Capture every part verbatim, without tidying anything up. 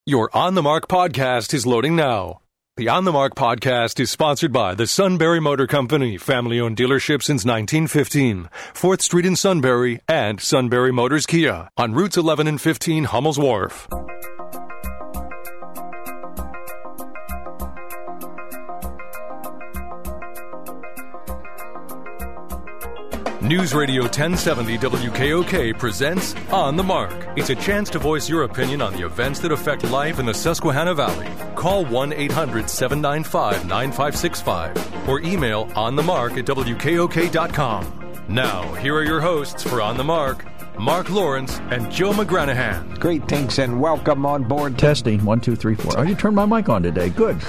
Your On the Mark podcast is loading now. The On the Mark podcast is sponsored by the Sunbury Motor Company, family-owned dealership since nineteen fifteen, fourth Street in Sunbury, and Sunbury Motors Kia on routes eleven and fifteen Hummel's Wharf. News Radio ten seventy W K O K presents On the Mark. It's a chance to voice your opinion on the events that affect life in the Susquehanna Valley. Call one eight hundred seven nine five nine five six five or email onthemark at W K O K dot com. Now, here are your hosts for On the Mark, Mark Lawrence and Joe McGranahan. Greetings and welcome on board. Testing, one, two, three, four. Oh, you turned my mic on today. Good.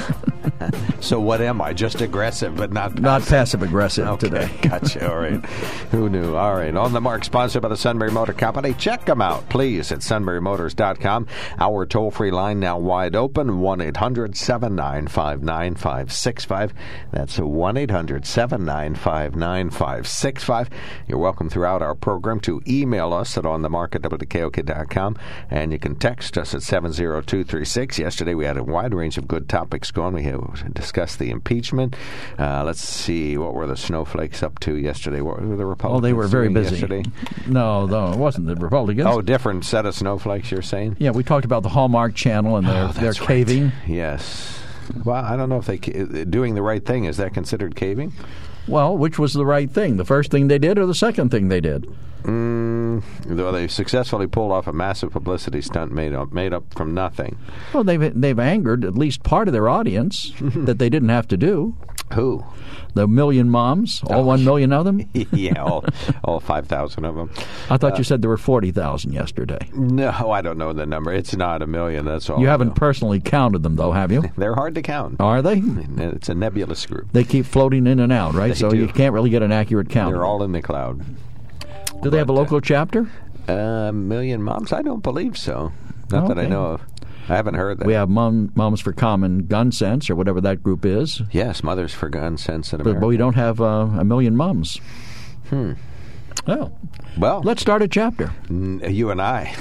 So what am I? Just aggressive, but not passive. Not passive-aggressive okay, today. Gotcha. All right. Who knew? All right. On the Mark, sponsored by the Sunbury Motor Company. Check them out, please, at sunbury motors dot com. Our toll-free line now wide open, one eight hundred seven nine five nine five six five. That's one eight hundred seven nine five nine five six five. You're welcome throughout our program to email us at on the mark at W K O K dot com, and you can text us at seven zero two three six. Yesterday we had a wide range of good topics going. We have discussed the impeachment. Uh, let's see, what were the snowflakes up to yesterday? What were the Republicans Oh, they were very busy. Yesterday? No, no, it wasn't the Republicans. Oh, different set of snowflakes, you're saying? Yeah, we talked about the Hallmark Channel and their, oh, their right. caving. Yes. Well, I don't know if they doing the right thing. Is that considered caving? Well, which was the right thing? The first thing they did or the second thing they did? Mm, though they successfully pulled off a massive publicity stunt made up made up from nothing. Well, they've they've angered at least part of their audience that they didn't have to do. Who? The million moms, all oh. one million of them? Yeah, all, all five thousand of them. I thought uh, you said there were forty thousand yesterday. No, I don't know the number. It's not a million, that's all. You I haven't know. personally counted them, though, have you? They're hard to count. Are they? It's a nebulous group. They keep floating in and out, right? They so do. you can't really get an accurate count. They're all in the cloud. Do they have a local chapter? A uh, million moms? I don't believe so. Not okay. that I know of. I haven't heard that. We have Mom, Moms for Common Gun Sense, or whatever that group is. Yes, Mothers for Gun Sense in But, America. but we don't have uh, a million mums. Hmm. Oh. Well, let's start a chapter. N- you and I.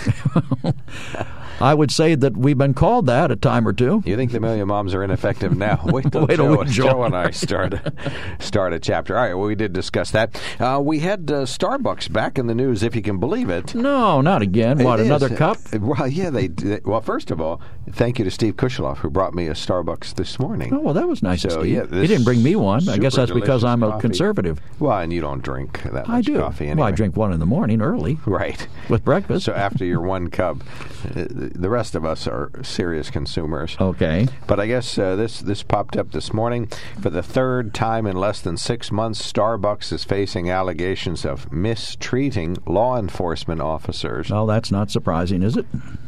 I would say that we've been called that a time or two. You think the million moms are ineffective now? Wait till, Wait Joe, till Joe. Joe and I start a, start a chapter. All right, well, we did discuss that. Uh, we had uh, Starbucks back in the news, if you can believe it. No, not again. What, It another is. cup? Well, yeah, they, they. Well, first of all, thank you to Steve Kushaloff, who brought me a Starbucks this morning. Oh, well, that was nice So, of Steve. yeah, he this didn't bring me one. I guess super that's because delicious I'm a coffee. conservative. Well, and you don't drink that much I do. coffee anyway. Well, I drink one in the morning early. Right. With breakfast. So after your one cup, uh, the rest of us are serious consumers. Okay. But I guess uh, this this popped up this morning. For the third time in less than six months, Starbucks is facing allegations of mistreating law enforcement officers. Well, that's not surprising, is it?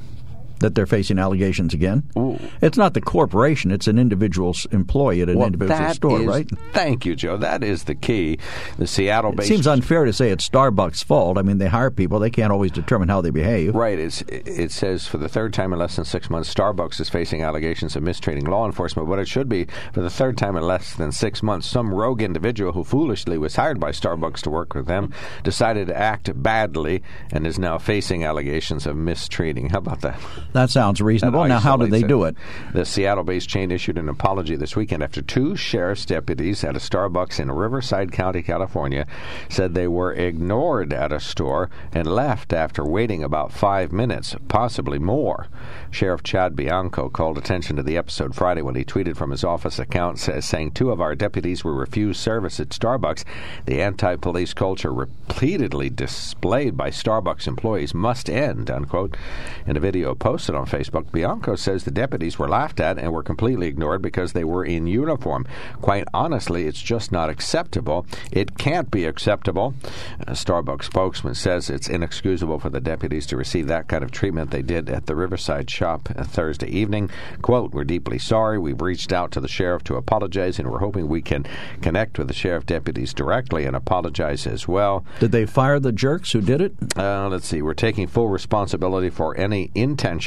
That they're facing allegations again? Ooh. It's not the corporation. It's an individual employee at an well, individual that store, is, right? Thank you, Joe. That is the key. The Seattle-based... It seems unfair to say it's Starbucks' fault. I mean, they hire people. They can't always determine how they behave. Right. It's, it says for the third time in less than six months, Starbucks is facing allegations of mistreating law enforcement. But it should be for the third time in less than six months, some rogue individual who foolishly was hired by Starbucks to work with them decided to act badly and is now facing allegations of mistreating. How about that? That sounds reasonable. Now, how did they do it? The Seattle-based chain issued an apology this weekend after two sheriff's deputies at a Starbucks in Riverside County, California, said they were ignored at a store and left after waiting about five minutes, possibly more. Sheriff Chad Bianco called attention to the episode Friday when he tweeted from his office account saying two of our deputies were refused service at Starbucks. The anti-police culture repeatedly displayed by Starbucks employees must end, unquote. In a video posted on Facebook, Bianco says the deputies were laughed at and were completely ignored because they were in uniform. Quite honestly, it's just not acceptable. It can't be acceptable. A Starbucks spokesman says it's inexcusable for the deputies to receive that kind of treatment they did at the Riverside shop Thursday evening. Quote, we're deeply sorry. We've reached out to the sheriff to apologize, and we're hoping we can connect with the sheriff deputies directly and apologize as well. Did they fire the jerks who did it? Uh, let's see. We're taking full responsibility for any intentional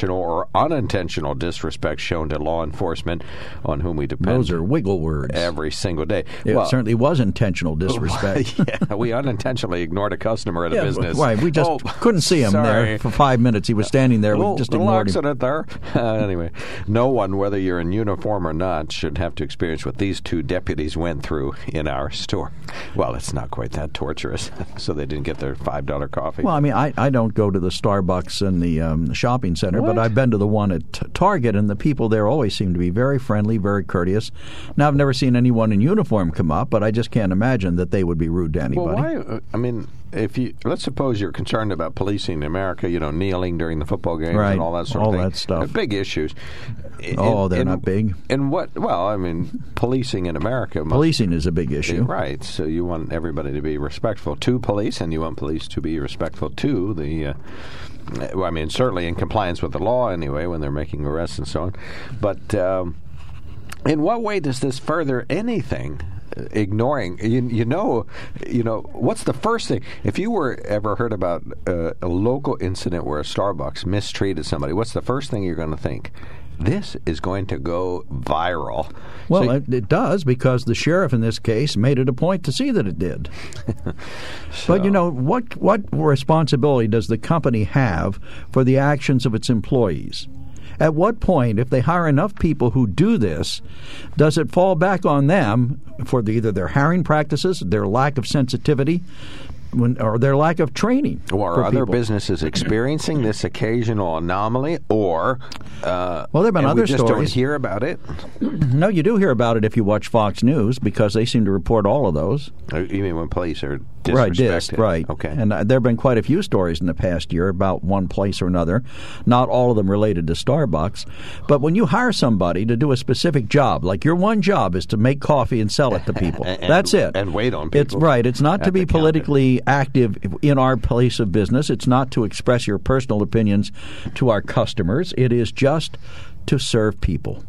intentional or unintentional disrespect shown to law enforcement on whom we depend. Those are wiggle words. Every single day. It well, certainly was intentional disrespect. yeah, we unintentionally ignored a customer at yeah, a business. Right, we just oh, couldn't see him sorry. there for five minutes. He was standing there. Little, we just little ignored him. accident there. Uh, anyway, no one, whether you're in uniform or not, should have to experience what these two deputies went through in our store. Well, it's not quite that torturous, so they didn't get their five dollar coffee. Well, I mean, I, I don't go to the Starbucks in the, um, the shopping center, What? but I've been to the one at t- Target, and the people there always seem to be very friendly, very courteous. Now, I've never seen anyone in uniform come up, but I just can't imagine that they would be rude to anybody. Well, why? I mean, if you let's suppose you're concerned about policing in America, you know, kneeling during the football games Right. and all that sort All of thing. that stuff. Uh, big issues. Oh, In- they're in- not big. And what? Well, I mean, policing in America. Must, Policing is a big issue. Right. So you want everybody to be respectful to police, and you want police to be respectful to the. Uh, well, I mean, certainly in compliance with the law, anyway, when they're making arrests and so on. But um, in what way does this further anything? Ignoring, you, you know, you know, what's the first thing? If you were ever heard about uh, a local incident where a Starbucks mistreated somebody, what's the first thing you're going to think? This is going to go viral. Well, So- it, it does, because the sheriff in this case made it a point to see that it did. But, you know, what what responsibility does the company have for the actions of its employees? At what point, if they hire enough people who do this, does it fall back on them for the, either their hiring practices, their lack of sensitivity, when, or their lack of training? Or for are other people? businesses experiencing this occasional anomaly, or uh, Well, there have been and other we just stories. don't hear about it? No, you do hear about it if you watch Fox News, because they seem to report all of those. Uh, You mean when police are Right, disrespected? dis, right. Okay. And uh, there have been quite a few stories in the past year about one place or another, not all of them related to Starbucks. But when you hire somebody to do a specific job, like your one job is to make coffee and sell it to people, And- that's it. and wait on people It's right. It's not to at be the counter. politically active in our place of business. It's not to express your personal opinions to our customers. It is just to serve people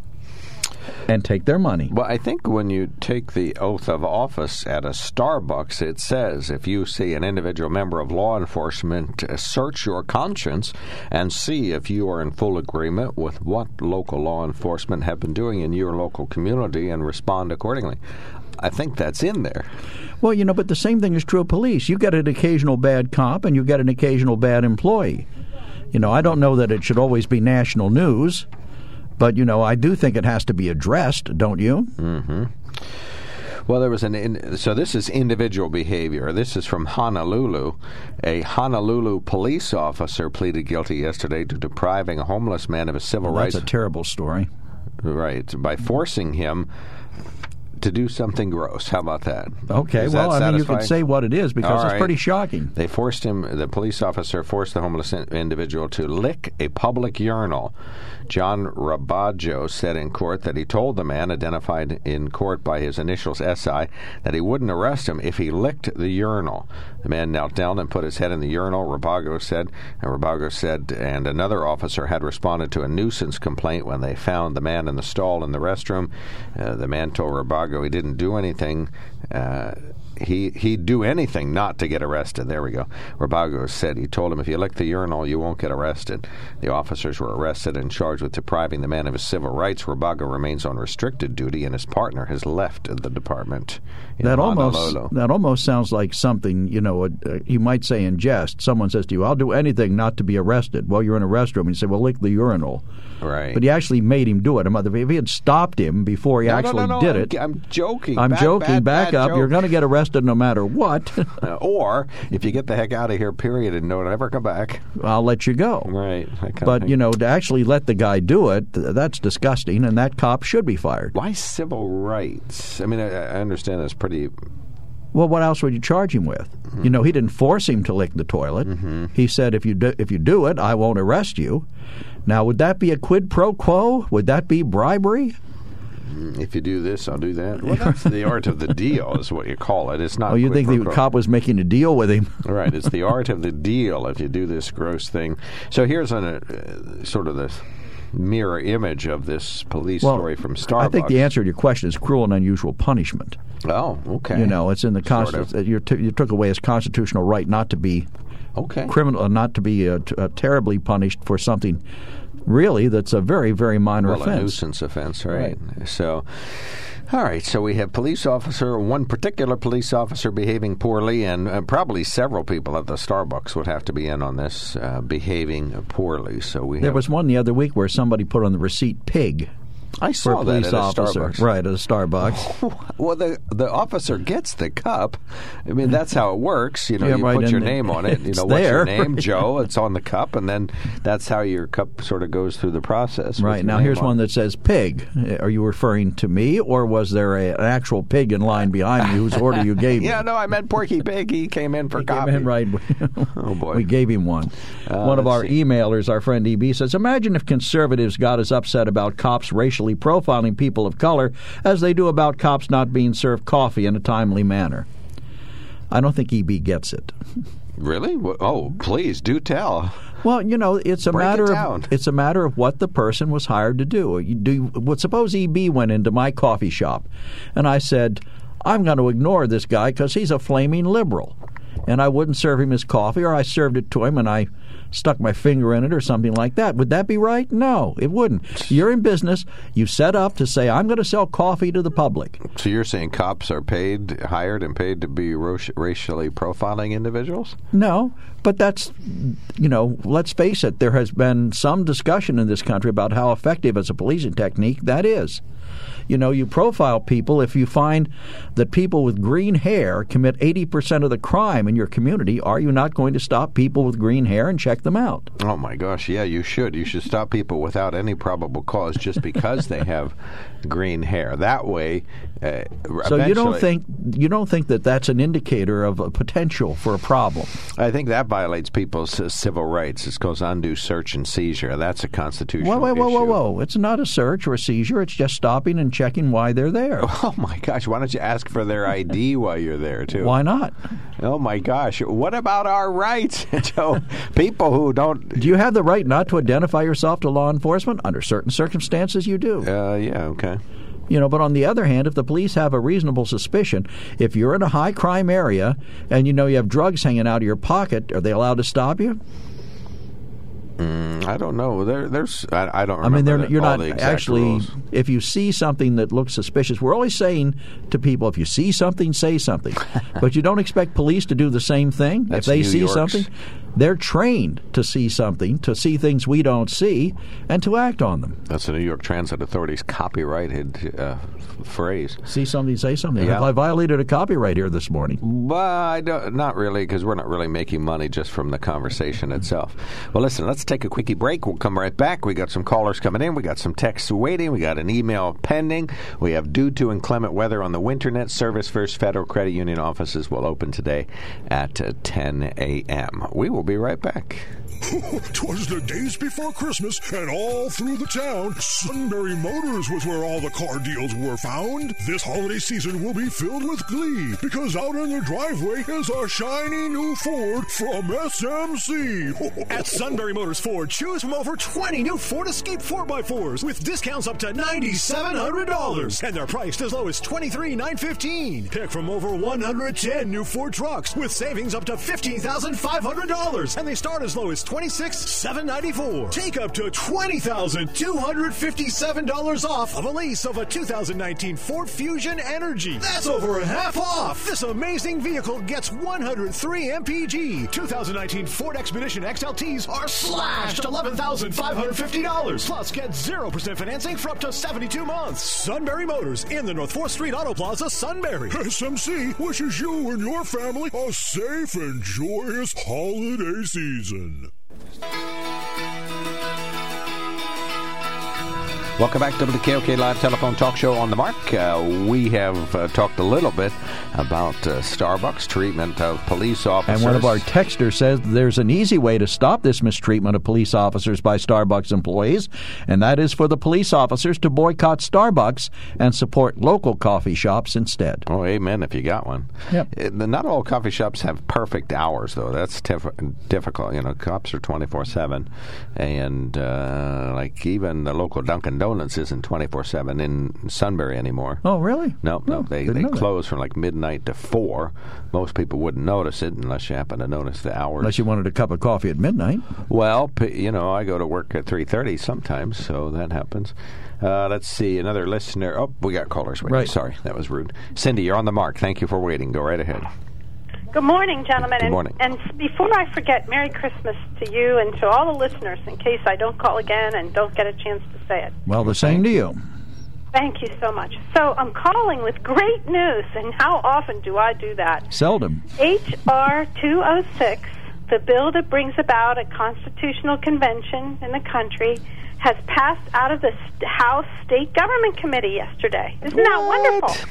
and take their money. Well, I think when you take the oath of office at a Starbucks, it says if you see an individual member of law enforcement, uh, search your conscience and see if you are in full agreement with what local law enforcement have been doing in your local community and respond accordingly. I think that's in there. Well, you know, but the same thing is true of police. You get an occasional bad cop and you get an occasional bad employee. You know, I don't know that it should always be national news, but, you know, I do think it has to be addressed, don't you? Mm-hmm. Well, there was an in, so this is individual behavior. This is from Honolulu. A Honolulu police officer pleaded guilty yesterday to depriving a homeless man of his civil Well, rights. that's a terrible story. Right, by forcing him to do something gross. How about that? Okay, Is well, that I mean, you satisfying? could say what it is, because All it's right. pretty shocking. They forced him, the police officer forced the homeless in- individual to lick a public urinal. John Rabaggio said in court that he told the man, identified in court by his initials S I, that he wouldn't arrest him if he licked the urinal. The man knelt down and put his head in the urinal, Rabaggio said. And Rabaggio said, and another officer had responded to a nuisance complaint when they found the man in the stall in the restroom. Uh, the man told Rabaggio he didn't do anything. Uh, He, he'd do anything not to get arrested. There we go. Rabaggio said he told him, if you lick the urinal, you won't get arrested. The officers were arrested and charged with depriving the man of his civil rights. Rabaggio remains on restricted duty, and his partner has left the department in That almost Honolulu. that almost sounds like something, you know, uh, you might say in jest. Someone says to you, I'll do anything not to be arrested. Well, you're in a restroom, and you say, well, lick the urinal. Right. But he actually made him do it. If he had stopped him before he no, actually no, no, no, did I'm, it. I'm joking. I'm Back, joking. bad, Back bad up. joke. You're going to get arrested no matter what. Uh, or if you get the heck out of here, period, and don't ever come back. I'll let you go. Right. I kinda But, think- you know, to actually let the guy do it, th- that's disgusting, and that cop should be fired. Why civil rights? I mean, I, I understand that's pretty. Well, what else would you charge him with? Mm-hmm. You know, he didn't force him to lick the toilet. Mm-hmm. He said, if you do, if you do it, I won't arrest you. Now, would that be a quid pro quo? Would that be bribery? If you do this, I'll do that. Well, that's the art of the deal, is what you call it. It's not. Oh, you quid think pro the quo. cop was making a deal with him? Right. It's the art of the deal. If you do this gross thing. So here's an, uh, sort of the mirror image of this police Well, story from Starbucks. I think the answer to your question is cruel and unusual punishment. Oh, okay. You know, it's in the Sort Constitution. of. You, t- you took away his constitutional right not to be Okay. criminal, uh, not to be uh, t- uh, terribly punished for something really, that's a very, very minor well, offense. a nuisance offense, right? right. So, all right, so we have police officer, one particular police officer behaving poorly, and uh, probably several people at the Starbucks would have to be in on this, uh, behaving poorly. So we There have, was one the other week where somebody put on the receipt pig. I saw for a that police at a officer. Starbucks. Right, at a Starbucks. Well, the the officer gets the cup. I mean, that's how it works. You know, Yeah, you right, put your and name on it. You it's know, what's your there. name, Joe? It's on the cup, and then that's how your cup sort of goes through the process. Right, now here's one that says pig. Are you referring to me, or was there a, an actual pig in line behind me whose order you gave me? Yeah, no, I meant Porky Pig. He came in for He coffee. came in, right. Oh, boy. We gave him one. Uh, one of let's our see. emailers, our friend E B, says, imagine if conservatives got as upset about cops racially profiling people of color as they do about cops not being served coffee in a timely manner. I don't think E B gets it. Really? Oh, please do tell. Well, you know, it's a Break it matter down. of it's a matter of what the person was hired to do. You do well, suppose E B went into my coffee shop, and I said, I'm going to ignore this guy because he's a flaming liberal, and I wouldn't serve him his coffee, or I served it to him and I stuck my finger in it or something like that. Would that be right? No, it wouldn't. You're in business. You set up to say, I'm going to sell coffee to the public. So you're saying cops are paid, hired and paid to be ro- racially profiling individuals? No, but that's, you know, let's face it, there has been some discussion in this country about how effective as a policing technique that is. You know, you profile people if you find that people with green hair commit eighty percent of the crime in your community. Are you not going to stop people with green hair and check them out? Oh, my gosh, yeah, you should. You should stop people without any probable cause just because they have green hair. That way, uh, So you don't eventually- think you don't think that that's an indicator of a potential for a problem? I think that violates people's uh, civil rights. It's called undue search and seizure. That's a constitutional Whoa, whoa, whoa, issue. whoa, whoa! It's not a search or a seizure. It's just stopping and checking why they're there. Oh, my gosh. Why don't you ask for their I D while you're there, too? Why not? Oh, my gosh. What about our rights? So people who don't... Do you have the right not to identify yourself to law enforcement? Under certain circumstances, you do. Uh, yeah, okay. You know, but on the other hand, if the police have a reasonable suspicion, if you're in a high crime area and you know you have drugs hanging out of your pocket, are they allowed to stop you? Mm, I don't know. There, there's. I, I don't remember. I mean, they're, the, you're all not the exact actually. rules. If you see something that looks suspicious, we're always saying to people, if you see something, say something. But you don't expect police to do the same thing. That's if they New see York's. something, they're trained to see something, to see things we don't see, and to act on them. That's the New York Transit Authority's copyrighted uh, phrase. See something, say something. Yeah. I violated a copyright here this morning. But I don't, not really, because we're not really making money just from the conversation itself. Well, listen, let's take a quickie break. We'll come right back. We got some callers coming in. We got some texts waiting. We got an email pending. We have due to inclement weather on the Winternet. Service First Federal Credit Union offices will open today at uh, ten a.m. We will be right back. 'Twas the days before Christmas, and all through the town, Sunbury Motors was where all the car deals were found. This holiday season will be filled with glee, because out in the driveway is a shiny new Ford from S M C. At Sunbury Motors Ford, choose from over twenty new Ford Escape four by fours with discounts up to nine thousand seven hundred dollars, and they're priced as low as twenty-three thousand nine hundred fifteen dollars. Pick from over one hundred ten new Ford trucks with savings up to fifteen thousand five hundred dollars, and they start as low as twenty-six thousand seven hundred ninety-four dollars. Take up to twenty thousand two hundred fifty-seven dollars off of a lease of a two thousand nineteen Ford Fusion Energy. That's over half off. This amazing vehicle gets one hundred three M P G. two thousand nineteen Ford Expedition X L Ts are slashed eleven thousand five hundred fifty dollars. Plus, get zero percent financing for up to seventy-two months. Sunbury Motors in the North fourth Street Auto Plaza, Sunbury. S M C wishes you and your family a safe and joyous holiday season. Welcome back to the K O K Live Telephone Talk Show on the Mark. Uh, we have uh, talked a little bit about uh, Starbucks treatment of police officers. And one of our texters says there's an easy way to stop this mistreatment of police officers by Starbucks employees, and that is for the police officers to boycott Starbucks and support local coffee shops instead. Oh, amen, if you got one. Yep. Uh, Not all coffee shops have perfect hours, though. That's tif- difficult. You know, cops are twenty-four seven, and uh, like even the local Dunkin' Donuts Donuts isn't twenty-four seven in Sunbury anymore. Oh, really? No, no. Oh, they didn't they know that. close from like midnight to four. Most people wouldn't notice it unless you happen to notice the hours. Unless you wanted a cup of coffee at midnight. Well, p- you know, I go to work at three thirty sometimes, so that happens. Uh, let's see, another listener. Oh, we got callers waiting. Right. Sorry, that was rude. Cindy, you're on the mark. Thank you for waiting. Go right ahead. Good morning, gentlemen. Good morning. And, and before I forget, Merry Christmas to you and to all the listeners, in case I don't call again and don't get a chance to say it. Well, the same to you. Thank you so much. So I'm calling with great news, and how often do I do that? Seldom. H R two oh six, the bill that brings about a constitutional convention in the country, has passed out of the House State Government Committee yesterday. Isn't that wonderful?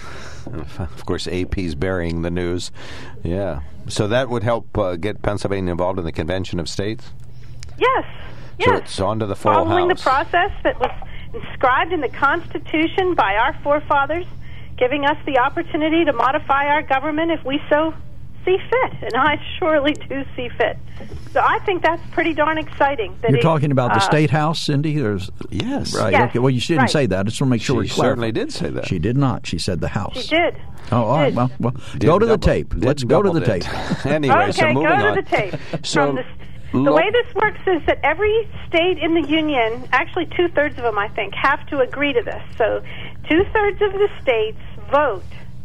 Of course, A P's burying the news. Yeah. So that would help uh, get Pennsylvania involved in the Convention of States? Yes. Yes. So it's on to the full Following House. the process that was inscribed in the Constitution by our forefathers, giving us the opportunity to modify our government if we so see fit. And I surely do see fit. So I think that's pretty darn exciting. That You're it, talking about the uh, State House, Cindy? There's, Yes. Right. Yes, Okay. Well, you didn't right. say that. I just want to make sure She we're clear. certainly did say that. She did not. She said the House. She did. Oh, all right. Did. Well, well Did go to the double- tape. did Let's go to double the did. tape. Anyway, Okay, so moving go to on. the tape. So From the, the lo- way this works is that every state in the union, actually two-thirds of them, I think, have to agree to this. So two-thirds of the states vote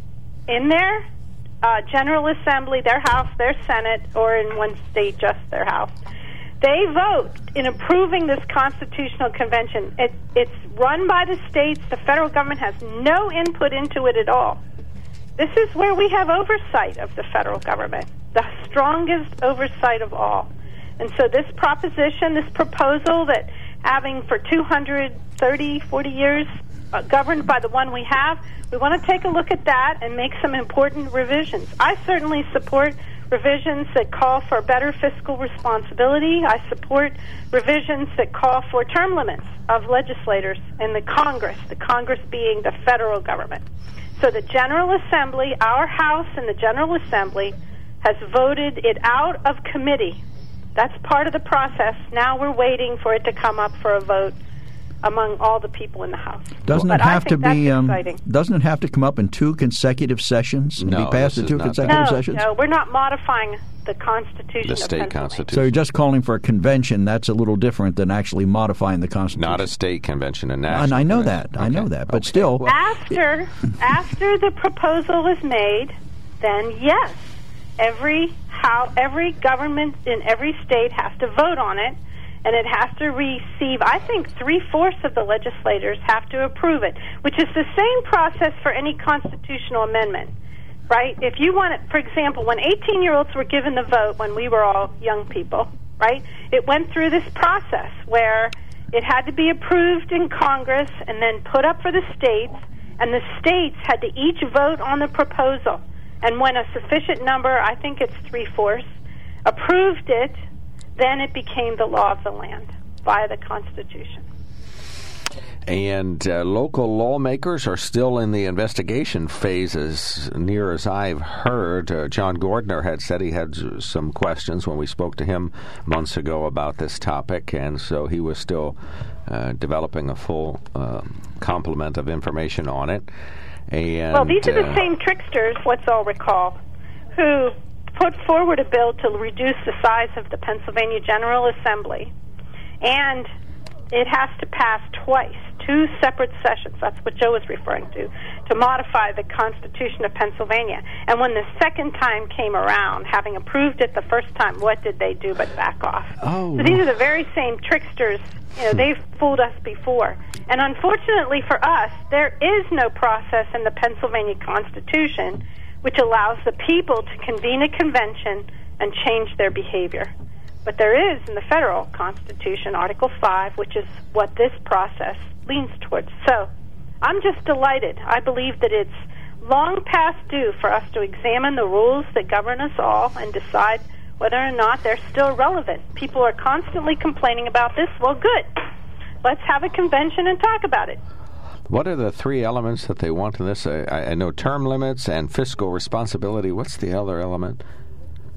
in their uh, General Assembly, their House, their Senate, or in one state, just their House. They vote in approving this constitutional convention. It, it's run by the states. The federal government has no input into it at all. This is where we have oversight of the federal government, the strongest oversight of all. And so this proposition, this proposal that having for two hundred thirty, forty years uh, governed by the one we have, we want to take a look at that and make some important revisions. I certainly support revisions that call for better fiscal responsibility. I support revisions that call for term limits of legislators in the Congress, the Congress being the federal government. So the General Assembly, our House and the General Assembly, has voted it out of committee. That's part of the process. Now we're waiting for it to come up for a vote among all the people in the House. Doesn't But it I have to think that's be? Um, exciting. doesn't it have to come up in two consecutive sessions and No, be passed this in is two not consecutive No, sessions? no, we're not modifying the Constitution the of state Pennsylvania. constitution. So you're just calling for a convention. That's a little different than actually modifying the Constitution. Not a state convention, a national And I know convention. that. I know Okay. that. But Okay. still, Well, After after the proposal is made, then yes, every how every government in every state has to vote on it, and it has to receive, I think, three-fourths of the legislators have to approve it, which is the same process for any constitutional amendment, right? If you want it, for example, when eighteen-year-olds were given the vote when we were all young people, right, it went through this process where it had to be approved in Congress and then put up for the states, and the states had to each vote on the proposal. And when a sufficient number, I think it's three-fourths, approved it, then it became the law of the land by the Constitution. And uh, local lawmakers are still in the investigation phase, as near as I've heard. Uh, John Gordner had said he had some questions when we spoke to him months ago about this topic, and so he was still uh, developing a full uh, complement of information on it. And, well, these are the uh, same tricksters, let's all recall, who put forward a bill to reduce the size of the Pennsylvania General Assembly, and it has to pass twice, two separate sessions. That's what Joe was referring to, to modify the Constitution of Pennsylvania. And when the second time came around, having approved it the first time, what did they do but back off? Oh. So these are the very same tricksters. You know, they've fooled us before. And unfortunately for us, there is no process in the Pennsylvania Constitution which allows the people to convene a convention and change their behavior. But there is in the federal Constitution, Article five, which is what this process leans towards. So I'm just delighted. I believe that it's long past due for us to examine the rules that govern us all and decide whether or not they're still relevant. People are constantly complaining about this. Well, good. Let's have a convention and talk about it. What are the three elements that they want in this? I, I know term limits and fiscal responsibility. What's the other element?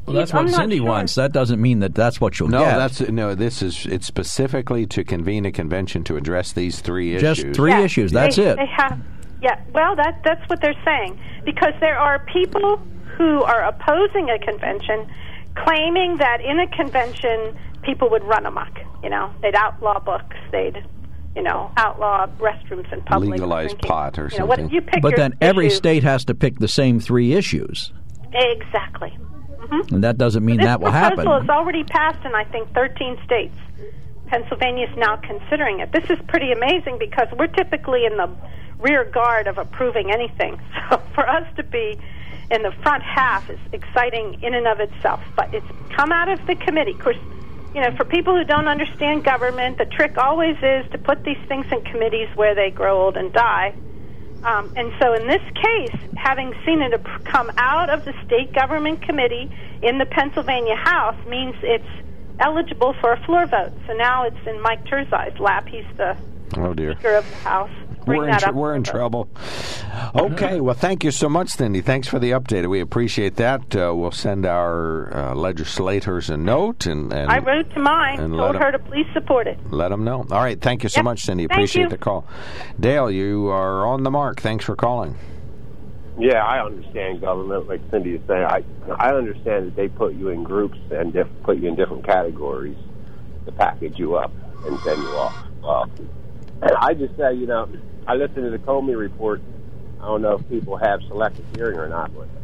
Well, that's I'm what not Cindy sure. wants. That doesn't mean that that's what you'll No, get. that's no. This is it's specifically to convene a convention to address these three Just issues. three Yeah, issues. That's they, it. They have, yeah, well, that that's what they're saying, because there are people who are opposing a convention, claiming that in a convention people would run amok. You know, they'd outlaw books, they'd, you know, outlaw restrooms in public, Legalize drinking. pot or you know, what, something. you pick But your then every issue. state has to pick the same three issues, Exactly. Mm-hmm. and that doesn't mean This that will happen. proposal is already passed in, I think, thirteen states. Pennsylvania is now considering it. This is pretty amazing because we're typically in the rear guard of approving anything. So for us to be in the front half is exciting in and of itself. But it's come out of the committee. Of course, you know, for people who don't understand government, the trick always is to put these things in committees where they grow old and die. Um, and so in this case, having seen it come out of the state government committee in the Pennsylvania House means it's eligible for a floor vote. So now it's in Mike Terzai's lap. He's the Oh dear. Speaker of the House. Bring We're in, that tr- up we're in for vote. trouble. Okay, well, thank you so much, Cindy. Thanks for the update. We appreciate that. Uh, we'll send our uh, legislators a note and, and I wrote to mine, and told let her him- to please support it. let them know. All right, thank you so Yep. much, Cindy. Thank Appreciate you. the call. Dale, you are on the mark. Thanks for calling. Yeah, I understand government, like Cindy is saying. I I understand that they put you in groups and diff- put you in different categories to package you up and send you off. Uh, and I just say, you know, I listened to the Comey report. I don't know if people have selective hearing or not, but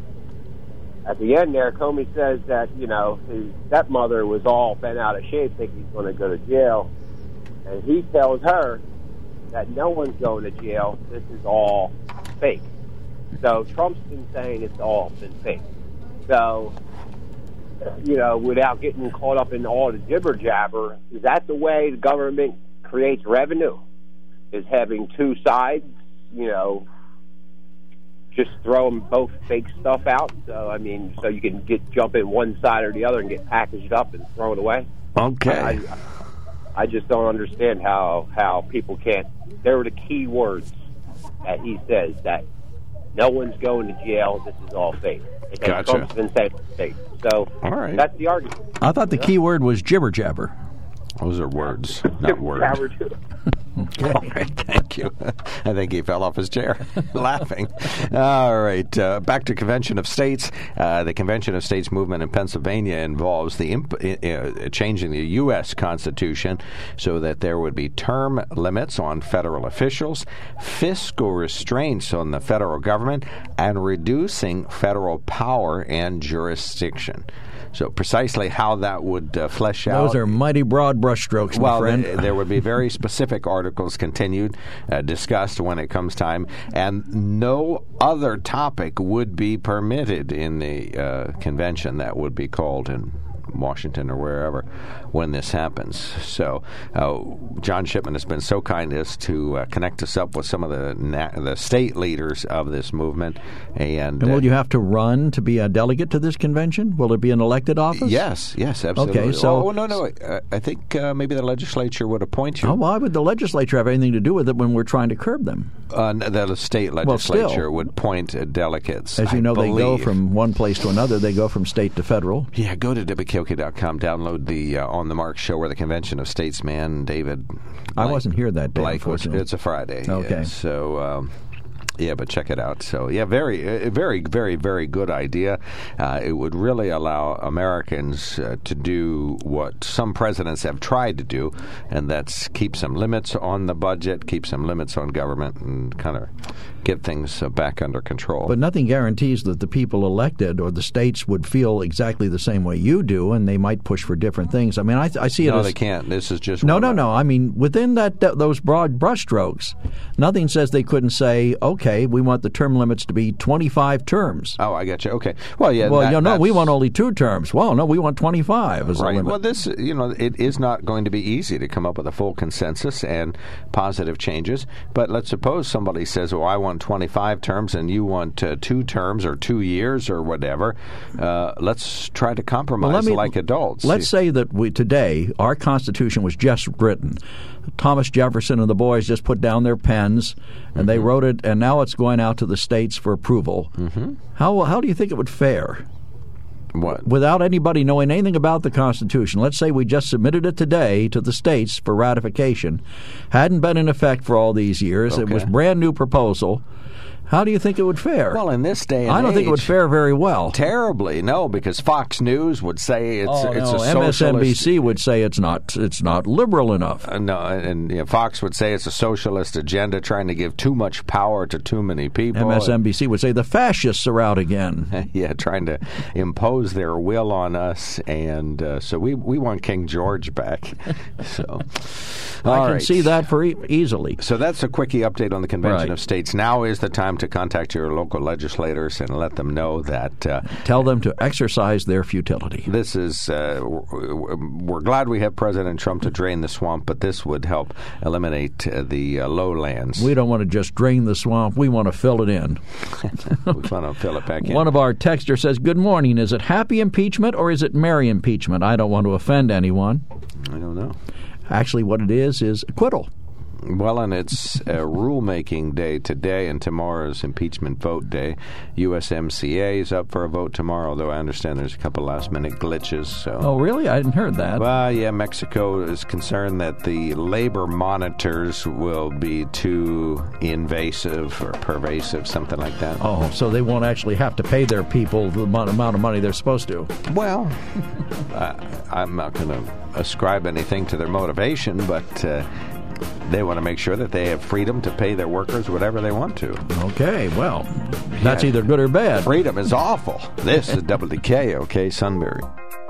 at the end there, Comey says that, you know, his stepmother was all bent out of shape, thinking he's going to go to jail. And he tells her that no one's going to jail. This is all fake. So Trump's been saying it's all been fake. So, you know, without getting caught up in all the jibber jabber, is that the way the government creates revenue? Is having two sides, you know, just throw them both fake stuff out? So, I mean, so you can get jump in one side or the other and get packaged up and thrown away? Okay. I, I just don't understand how, how people can't. There were the key words that he says, that no one's going to jail. This is all fake. And Gotcha. Trump's been saying it's fake. So All right. that's the argument. I thought the key word was jibber jabber. Those are words, not words. Jabber too. All right, thank you. I think he fell off his chair laughing. All right, uh, back to Convention of States. Uh, the Convention of States movement in Pennsylvania involves the imp- uh, changing the U S Constitution so that there would be term limits on federal officials, fiscal restraints on the federal government, and reducing federal power and jurisdiction. So precisely how that would uh, flesh out. Those are mighty broad brushstrokes, my Well, friend. th- there would be very specific articles continued, uh, discussed when it comes time, and no other topic would be permitted in the uh, convention that would be called in Washington or wherever when this happens. So uh, John Shipman has been so kind as to uh, connect us up with some of the na- the state leaders of this movement. And, And will uh, you have to run to be a delegate to this convention? Will it be an elected office? Yes, yes, absolutely. Okay, so- oh no, no, uh, I think uh, maybe the legislature would appoint you. Oh, why would the legislature have anything to do with it when we're trying to curb them? Uh, the state Well, still. legislature would appoint uh, delegates. As you I know, they go believe. from one place to another. They go from state to federal. Yeah, go to W K O K dot com, download the uh, On the Mark show where the Convention of Statesmen, David. I Blake- wasn't here that day, Blake was, unfortunately. it's a Friday. Okay. yeah, so. Um, Yeah, but check it out. So, yeah, very, uh, very, very, very good idea. Uh, it would really allow Americans uh, to do what some presidents have tried to do, and that's keep some limits on the budget, keep some limits on government, and kind of get things uh, back under control. But nothing guarantees that the people elected or the states would feel exactly the same way you do, and they might push for different things. I mean, I, I see it no, as... they can't. This is just No, one no, of- no. I mean, within that th- those broad brushstrokes, nothing says they couldn't say, okay, we want the term limits to be twenty-five terms. Oh, I got you. Okay. Well, yeah. well, that, you know, we that's- want only two terms. Well, no, we want twenty-five as a Right. limit. Well, this, you know, it is not going to be easy to come up with a full consensus and positive changes. But let's suppose somebody says, "Well, I want twenty-five terms, and you want uh, two terms or two years or whatever." Uh, let's try to compromise Well, let me- like adults. Let's say that we today our Constitution was just written. Thomas Jefferson and the boys just put down their pens, and they wrote it, and now it's going out to the states for approval. Mm-hmm. How how do you think it would fare? What? Without anybody knowing anything about the Constitution, let's say we just submitted it today to the states for ratification, hadn't been in effect for all these years, Okay. it was a brand new proposal. How do you think it would fare? Well, in this day and I don't age, think it would fare very well. Terribly, no, because Fox News would say it's oh, it's no. a M S N B C socialist. would say it's not it's not liberal enough. Uh, no, and you know, Fox would say it's a socialist agenda trying to give too much power to too many people. M S N B C would say the fascists are out again. Yeah, trying to impose their will on us, and uh, so we we want King George back. So, all I can right. see that for e- easily. So that's a quickie update on the Convention Right. of States. Now is the time to contact your local legislators and let them know that uh, Tell them to exercise their futility. this is, uh, we're glad we have President Trump to drain the swamp, but this would help eliminate uh, the uh, lowlands. We don't want to just drain the swamp. We want to fill it in. We want to fill it back in. One of our texters says, good morning. Is it happy impeachment or is it merry impeachment? I don't want to offend anyone. I don't know. Actually, what it is is acquittal. Well, and it's uh, rulemaking day today, and tomorrow's impeachment vote day. U S M C A is up for a vote tomorrow, though I understand there's a couple last-minute glitches. So. Oh, really? I hadn't heard that. Well, yeah, Mexico is concerned that the labor monitors will be too invasive or pervasive, something like that. Oh, so they won't actually have to pay their people the amount amount of money they're supposed to. Well, uh, I'm not going to ascribe anything to their motivation, but uh, they want to make sure that they have freedom to pay their workers whatever they want to. Okay, well, that's Yeah. either good or bad. Freedom is awful. This is W K O K Sunbury.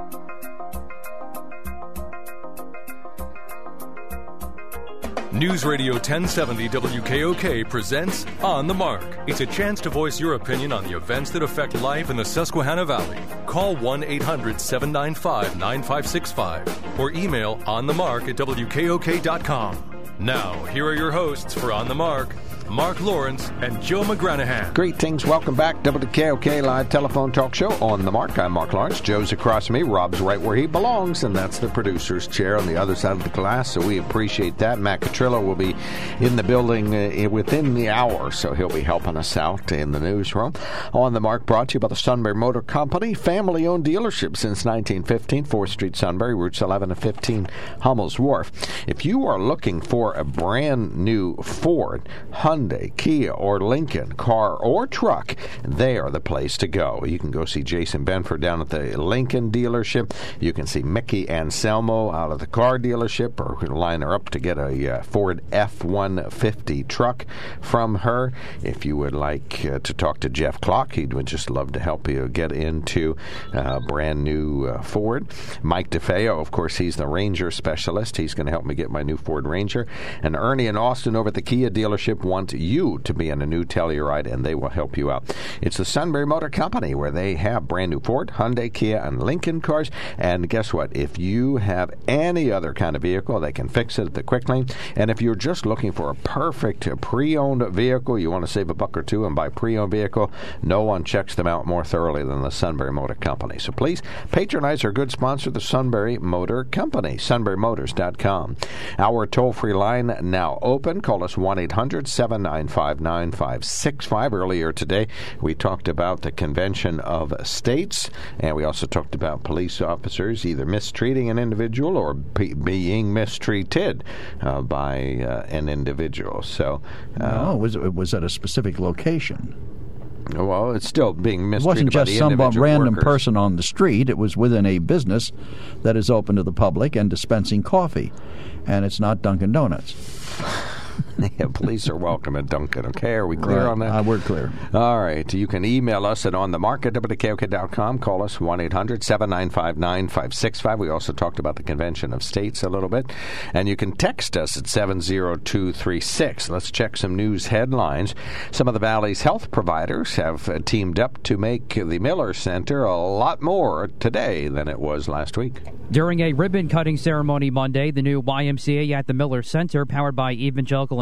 News Radio ten seventy W K O K presents On the Mark. It's a chance to voice your opinion on the events that affect life in the Susquehanna Valley. Call one eight hundred seven nine five nine five six five or email onthemark at W K O K dot com. Now, here are your hosts for On the Mark, Mark Lawrence and Joe McGranahan. Greetings. Welcome back. W K O K Live Telephone Talk Show on the Mark. I'm Mark Lawrence. Joe's across from me. Rob's right where he belongs, and that's the producer's chair on the other side of the glass, so we appreciate that. Matt Catrillo will be in the building uh, within the hour, so he'll be helping us out in the newsroom. On the Mark, brought to you by the Sunbury Motor Company, family-owned dealership since nineteen fifteen, fourth Street, Sunbury, routes eleven and fifteen, Hummel's Wharf. If you are looking for a brand new Ford, Hyundai, Kia, or Lincoln car or truck, they are the place to go. You can go see Jason Benford down at the Lincoln dealership. You can see Mickey Anselmo out of the car dealership, or line her up to get a uh, Ford F one fifty truck from her. If you would like uh, to talk to Jeff Clark, he would just love to help you get into a uh, brand new uh, Ford. Mike DeFeo, of course, he's the Ranger specialist. He's going to help me get my new Ford Ranger. And Ernie and Austin over at the Kia dealership want you to be in a new Telluride, and they will help you out. It's the Sunbury Motor Company, where they have brand new Ford, Hyundai, Kia, and Lincoln cars. And guess what? If you have any other kind of vehicle, they can fix it at the Quick Lane. And if you're just looking for a perfect pre-owned vehicle, you want to save a buck or two and buy a pre-owned vehicle, no one checks them out more thoroughly than the Sunbury Motor Company. So please patronize our good sponsor, the Sunbury Motor Company, sunbury motors dot com. Our toll-free line now open. Call us one eight hundred seven nine five nine five six five. Earlier today, we talked about the Convention of States, and we also talked about police officers either mistreating an individual or be, being mistreated uh, by uh, an individual. So, uh, No, it was, it was at a specific location. well, it's still being It mistreated wasn't by just the some individual random workers. person on the street. It was within a business that is open to the public and dispensing coffee. And it's not Dunkin' Donuts. Yeah, police are welcome at Duncan. Okay, are we clear Right. on that? Uh, we're clear. All right. You can email us at onthemark at W K O K dot com. Call us one eight hundred seven nine five nine five six five. We also talked about the Convention of States a little bit. And you can text us at seven zero two three six. Let's check some news headlines. Some of the Valley's health providers have uh, teamed up to make the Miller Center a lot more today than it was last week. During a ribbon-cutting ceremony Monday, the new Y M C A at the Miller Center, powered by Evangelical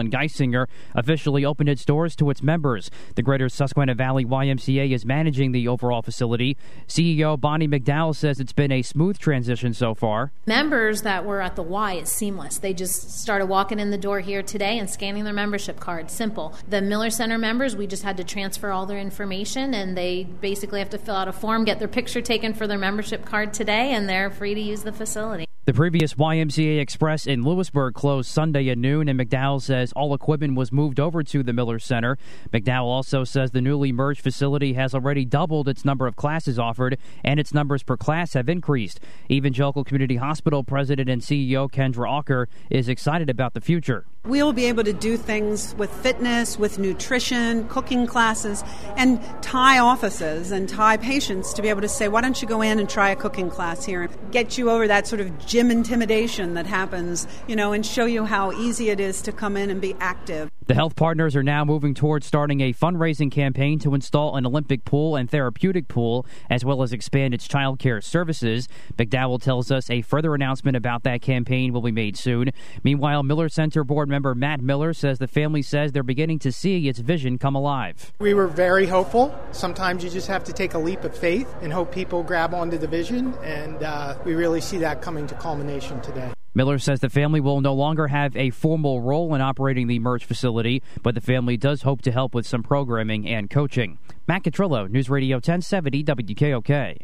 in Geisinger officially opened its doors to its members. The Greater Susquehanna Valley Y M C A is managing the overall facility. C E O Bonnie McDowell says it's been a smooth transition so far. Members that were at the Y is seamless. They just started walking in the door here today and scanning their membership card. Simple. The Miller Center members, we just had to transfer all their information, and they basically have to fill out a form, get their picture taken for their membership card today, and they're free to use the facility. The previous Y M C A Express in Lewisburg closed Sunday at noon, and McDowell says all equipment was moved over to the Miller Center. McDowell also says the newly merged facility has already doubled its number of classes offered, and its numbers per class have increased. Evangelical Community Hospital President and C E O Kendra Auker is excited about the future. We'll be able to do things with fitness, with nutrition, cooking classes, and tie offices and tie patients to be able to say, why don't you go in and try a cooking class here and get you over that sort of gym intimidation that happens, you know, and show you how easy it is to come in and be active. The health partners are now moving towards starting a fundraising campaign to install an Olympic pool and therapeutic pool, as well as expand its child care services. McDowell tells us a further announcement about that campaign will be made soon. Meanwhile, Miller Center board member Matt Miller says the family says they're beginning to see its vision come alive. We were very hopeful. Sometimes you just have to take a leap of faith and hope people grab onto the vision, and uh, we really see that coming to culmination today. Miller says the family will no longer have a formal role in operating the merged facility, but the family does hope to help with some programming and coaching. Matt Catrillo, News Radio ten seventy W K O K.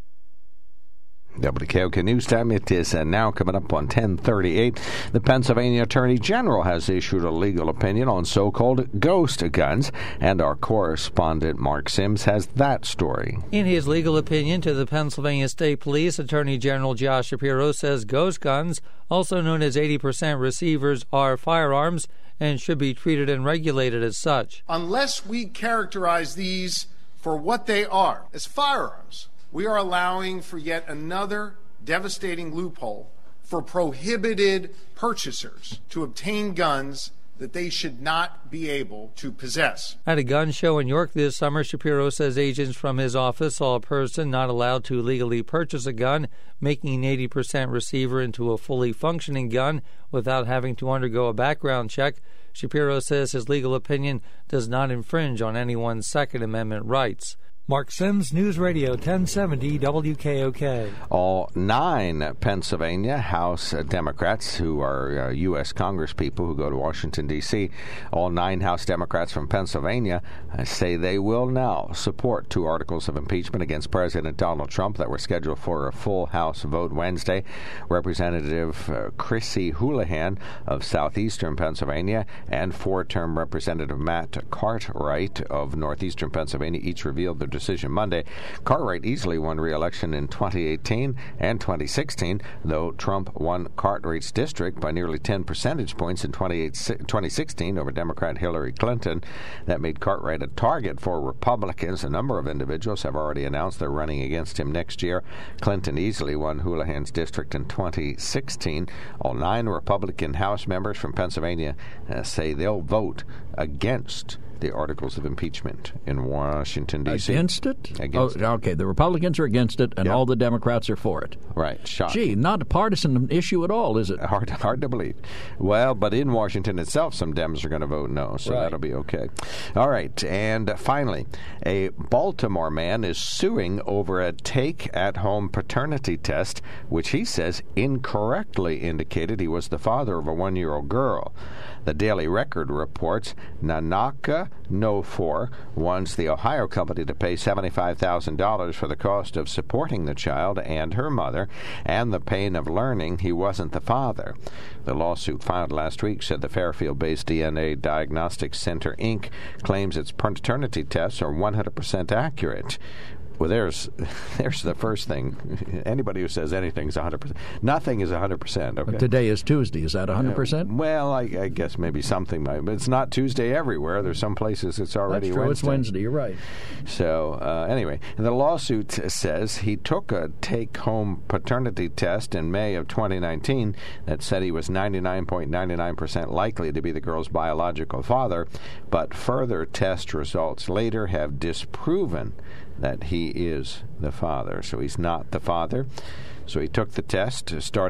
W K O K News Time. It is uh, now coming up on ten thirty-eight. The Pennsylvania Attorney General has issued a legal opinion on so-called ghost guns, and our correspondent Mark Sims has that story. In his legal opinion to the Pennsylvania State Police, Attorney General Josh Shapiro says ghost guns, also known as eighty percent receivers, are firearms and should be treated and regulated as such. Unless we characterize these for what they are, as firearms, we are allowing for yet another devastating loophole for prohibited purchasers to obtain guns that they should not be able to possess. At a gun show in York this summer, Shapiro says agents from his office saw a person not allowed to legally purchase a gun, making an eighty percent receiver into a fully functioning gun without having to undergo a background check. Shapiro says his legal opinion does not infringe on anyone's Second Amendment rights. Mark Sims, News Radio ten seventy W K O K. All nine Pennsylvania House Democrats who are uh, U S Congresspeople who go to Washington, D C, all nine House Democrats from Pennsylvania uh, say they will now support two articles of impeachment against President Donald Trump that were scheduled for a full House vote Wednesday. Representative uh, Chrissy Houlihan of southeastern Pennsylvania and four-term Representative Matt Cartwright of northeastern Pennsylvania each revealed their decision Monday. Cartwright easily won re-election in twenty eighteen and twenty sixteen, though Trump won Cartwright's district by nearly ten percentage points in twenty sixteen over Democrat Hillary Clinton. That made Cartwright a target for Republicans. A number of individuals have already announced they're running against him next year. Clinton easily won Houlihan's district in twenty sixteen. All nine Republican House members from Pennsylvania uh, say they'll vote against the articles of impeachment in Washington, D C. Against it? Against oh, okay, the Republicans are against it, and yep. all the Democrats are for it. Right. Shocking. Gee, not a partisan issue at all, is it? Hard, hard to believe. Well, but in Washington itself, some Dems are going to vote no, so right. that'll be okay. All right, and finally, a Baltimore man is suing over a take-at-home paternity test, which he says incorrectly indicated he was the father of a one-year-old girl. The Daily Record reports Nanaka Nofor wants the Ohio company to pay seventy-five thousand dollars for the cost of supporting the child and her mother and the pain of learning he wasn't the father. The lawsuit filed last week said the Fairfield-based D N A Diagnostics Center, Incorporated claims its paternity tests are one hundred percent accurate. Well, there's there's the first thing. Anybody who says anything is one hundred percent. Nothing is one hundred percent. Okay. Today is Tuesday. Is that one hundred percent? Uh, well, I, I guess maybe something might. But it's not Tuesday everywhere. There's some places it's already That's true. Wednesday. It's Wednesday. You're right. So, uh, anyway, the lawsuit says he took a take-home paternity test in May of twenty nineteen that said he was ninety-nine point nine nine percent likely to be the girl's biological father, but further test results later have disproven that he is the father. So he's not the father. So he took the test, started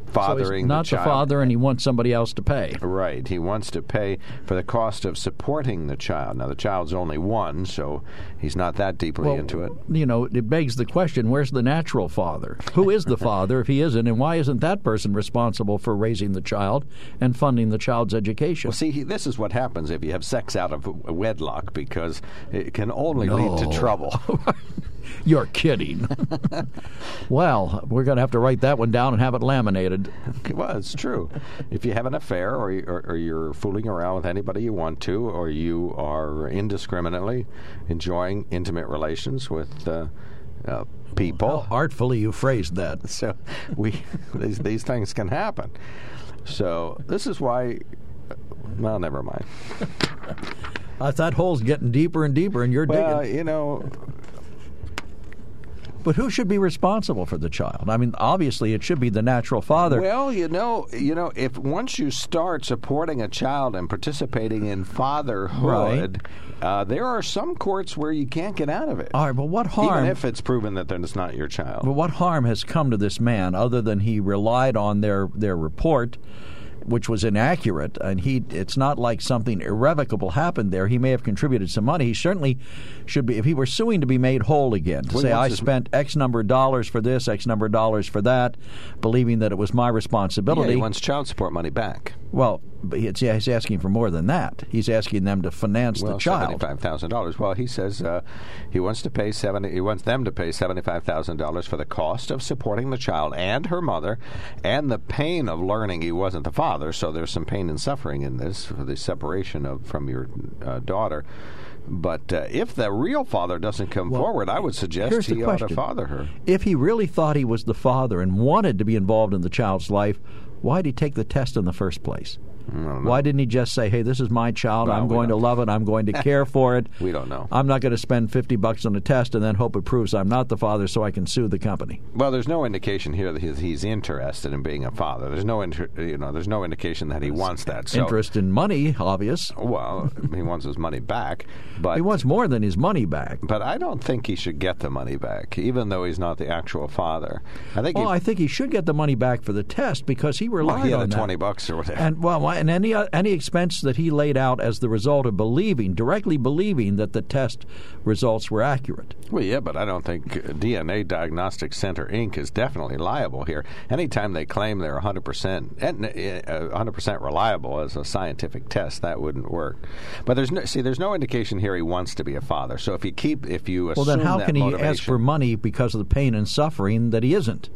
fathering so he's not the child. the father, and he wants somebody else to pay. Right. He wants to pay for the cost of supporting the child. Now, the child's only one, so he's not that deeply well, into it. You know, it begs the question, where's the natural father? Who is the father if he isn't, and why isn't that person responsible for raising the child and funding the child's education? Well, see, he, this is what happens if you have sex out of wedlock, because it can only No. lead to trouble. You're kidding. Well, we're going to have to write that one down and have it laminated. Well, it's true. If you have an affair, or, or, or you're fooling around with anybody you want to, or you are indiscriminately enjoying intimate relations with uh, uh, people. How artfully you phrased that. So we these, these things can happen. So this is why, well, never mind. Uh, that hole's getting deeper and deeper, and you're well, digging. you know... But who should be responsible for the child? I mean, obviously, it should be the natural father. Well, you know, you know, if once you start supporting a child and participating in fatherhood, right. uh, there are some courts where you can't get out of it. All right, but what harm? Even if it's proven that it's not your child. But what harm has come to this man other than he relied on their their report, which was inaccurate, and he it's not like something irrevocable happened there. He may have contributed some money. He certainly should be, if he were suing to be made whole again, to well, say, I his, spent X number of dollars for this, X number of dollars for that, believing that it was my responsibility. Yeah, he wants child support money back. Well, but it's, yeah, he's asking for more than that. He's asking them to finance well, the child. seventy-five thousand dollars. Well, he says uh, he wants to pay seventy. He wants them to pay seventy-five thousand dollars for the cost of supporting the child and her mother, and the pain of learning he wasn't the father. So there's some pain and suffering in this for the separation of from your uh, daughter. But uh, if the real father doesn't come well, forward, I would suggest he ought to father her. If he really thought he was the father and wanted to be involved in the child's life, why did he take the test in the first place? Why didn't he just say, hey, this is my child, well, I'm going to love it, I'm going to care for it. We don't know. I'm not going to spend fifty bucks on a test and then hope it proves I'm not the father so I can sue the company. Well, there's no indication here that he's, he's interested in being a father. There's no inter, you know, there's no indication that he There's wants that. So, interest in money, obvious. Well, he wants his money back. But he wants more than his money back. But I don't think he should get the money back, even though he's not the actual father. I think. Well, he, I think he should get the money back for the test because he relied well, he had on the that. twenty bucks or whatever. And well, and any any expense that he laid out as the result of believing, directly believing that the test results were accurate. Well, yeah, but I don't think D N A Diagnostic Center, Incorporated is definitely liable here. Anytime they claim they're one hundred percent one hundred percent reliable as a scientific test, that wouldn't work. But there's no, see, there's no indication here he wants to be a father. So if you keep, if you assume well, then how that can he motivation, ask for money because of the pain and suffering that he isn't?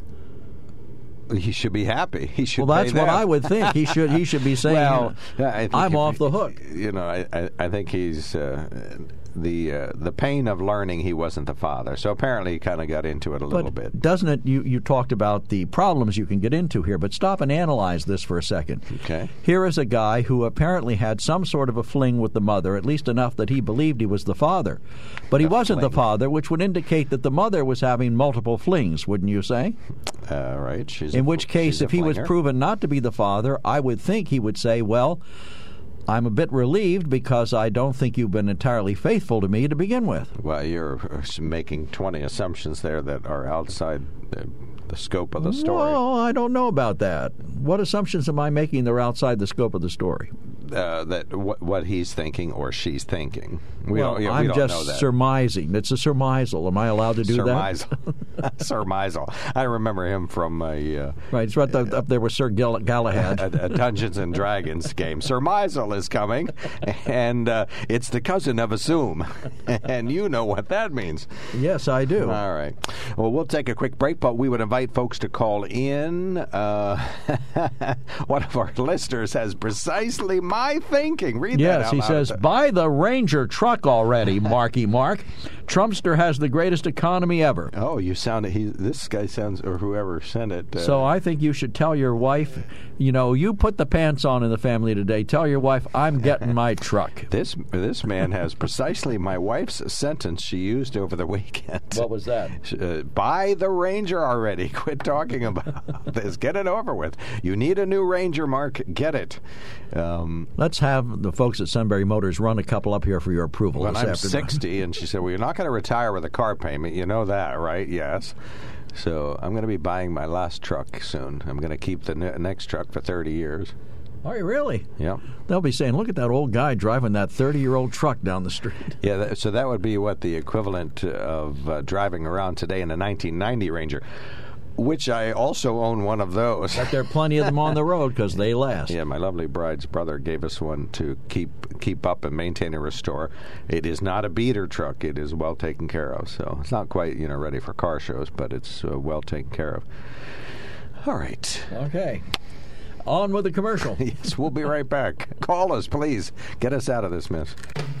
He should be happy. He should. Well, that's pay what them. I would think. He should. He should be saying, well, I think "I'm if, off the hook." You know, I, I, I think he's uh, the uh, the pain of learning he wasn't the father. So apparently, he kind of got into it a but little bit. Doesn't it? You you talked about the problems you can get into here, but stop and analyze this for a second. Okay. Here is a guy who apparently had some sort of a fling with the mother, at least enough that he believed he was the father, but he A wasn't fling. the father, which would indicate that the mother was having multiple flings. Wouldn't you say? Uh, right. She's In a, which case, she's a if he was flinger. proven not to be the father, I would think he would say, well, I'm a bit relieved because I don't think you've been entirely faithful to me to begin with. Well, you're making twenty assumptions there that are outside the, the scope of the story. Well, I don't know about that. What assumptions am I making that are outside the scope of the story? Uh, that what, what he's thinking or she's thinking. We well, don't, yeah, I'm we don't just know that. surmising. It's a surmisal. Am I allowed to do Surmisal. that? Surmisal. I remember him from a uh, right. It's right up, up there with Sir Gal- Galahad. a, a Dungeons and Dragons game. Surmisal is coming, and uh, it's the cousin of assume, and you know what that means. Yes, I do. All right. Well, we'll take a quick break, but we would invite folks to call in. Uh, one of our listeners has precisely my thinking. Read that Yes, out he loud. says, buy the Ranger truck already, Marky Mark. Trumpster has the greatest economy ever. Oh, you sound he. This guy sounds, or whoever sent it. Uh, So I think you should tell your wife, you know, you put the pants on in the family today. Tell your wife, I'm getting my truck. This this man has precisely my wife's sentence she used over the weekend. What was that? Uh, buy the Ranger already. Quit talking about this. Get it over with. You need a new Ranger, Mark. Get it. Um, Let's have the folks at Sunbury Motors run a couple up here for your approval When this I'm afternoon. sixty, and she said, well, you're not going to retire with a car payment. You know that, right? Yes. So I'm going to be buying my last truck soon. I'm going to keep the ne- next truck for thirty years. Are you really? Yep. They'll be saying, look at that old guy driving that thirty-year-old truck down the street. Yeah, that, so that would be what the equivalent of uh, driving around today in a nineteen ninety Ranger, which I also own one of those. But there are plenty of them on the road because they last. Yeah, my lovely bride's brother gave us one to keep keep up and maintain and restore. It is not a beater truck. It is well taken care of. So it's not quite, you know, ready for car shows, but it's uh, well taken care of. All right. Okay. On with the commercial. Yes, we'll be right back. Call us, please. Get us out of this mess.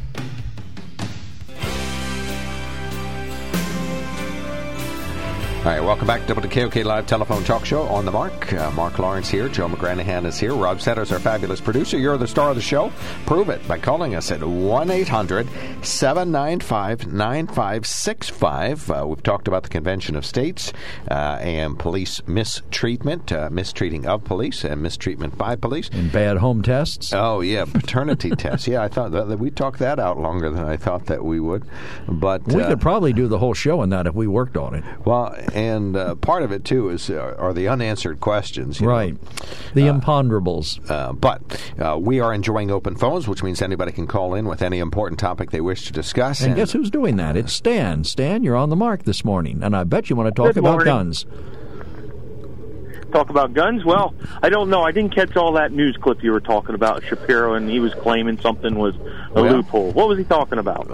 All right, welcome back to W K O K Live Telephone Talk Show on the Mark. Uh, Mark Lawrence here. Joe McGranahan is here. Rob Setters, our fabulous producer. You're the star of the show. Prove it by calling us at one eight hundred seven nine five nine five six five. Uh, we've talked about the Convention of States uh, and police mistreatment, uh, mistreating of police and mistreatment by police. And bad home tests. Oh, yeah, paternity tests. Yeah, I thought that, that we talked that out longer than I thought that we would. But we uh, could probably do the whole show on that if we worked on it. Well, and uh, part of it, too, is uh, are the unanswered questions. You right. know? The uh, imponderables. Uh, but uh, we are enjoying open phones, which means anybody can call in with any important topic they wish to discuss. And, and guess who's doing that? It's Stan. Stan, you're on the mark this morning, and I bet you want to talk Good about morning. guns. Talk about guns? Well, I don't know. I didn't catch all that news clip you were talking about, Shapiro, and he was claiming something was a Well, loophole. What was he talking about?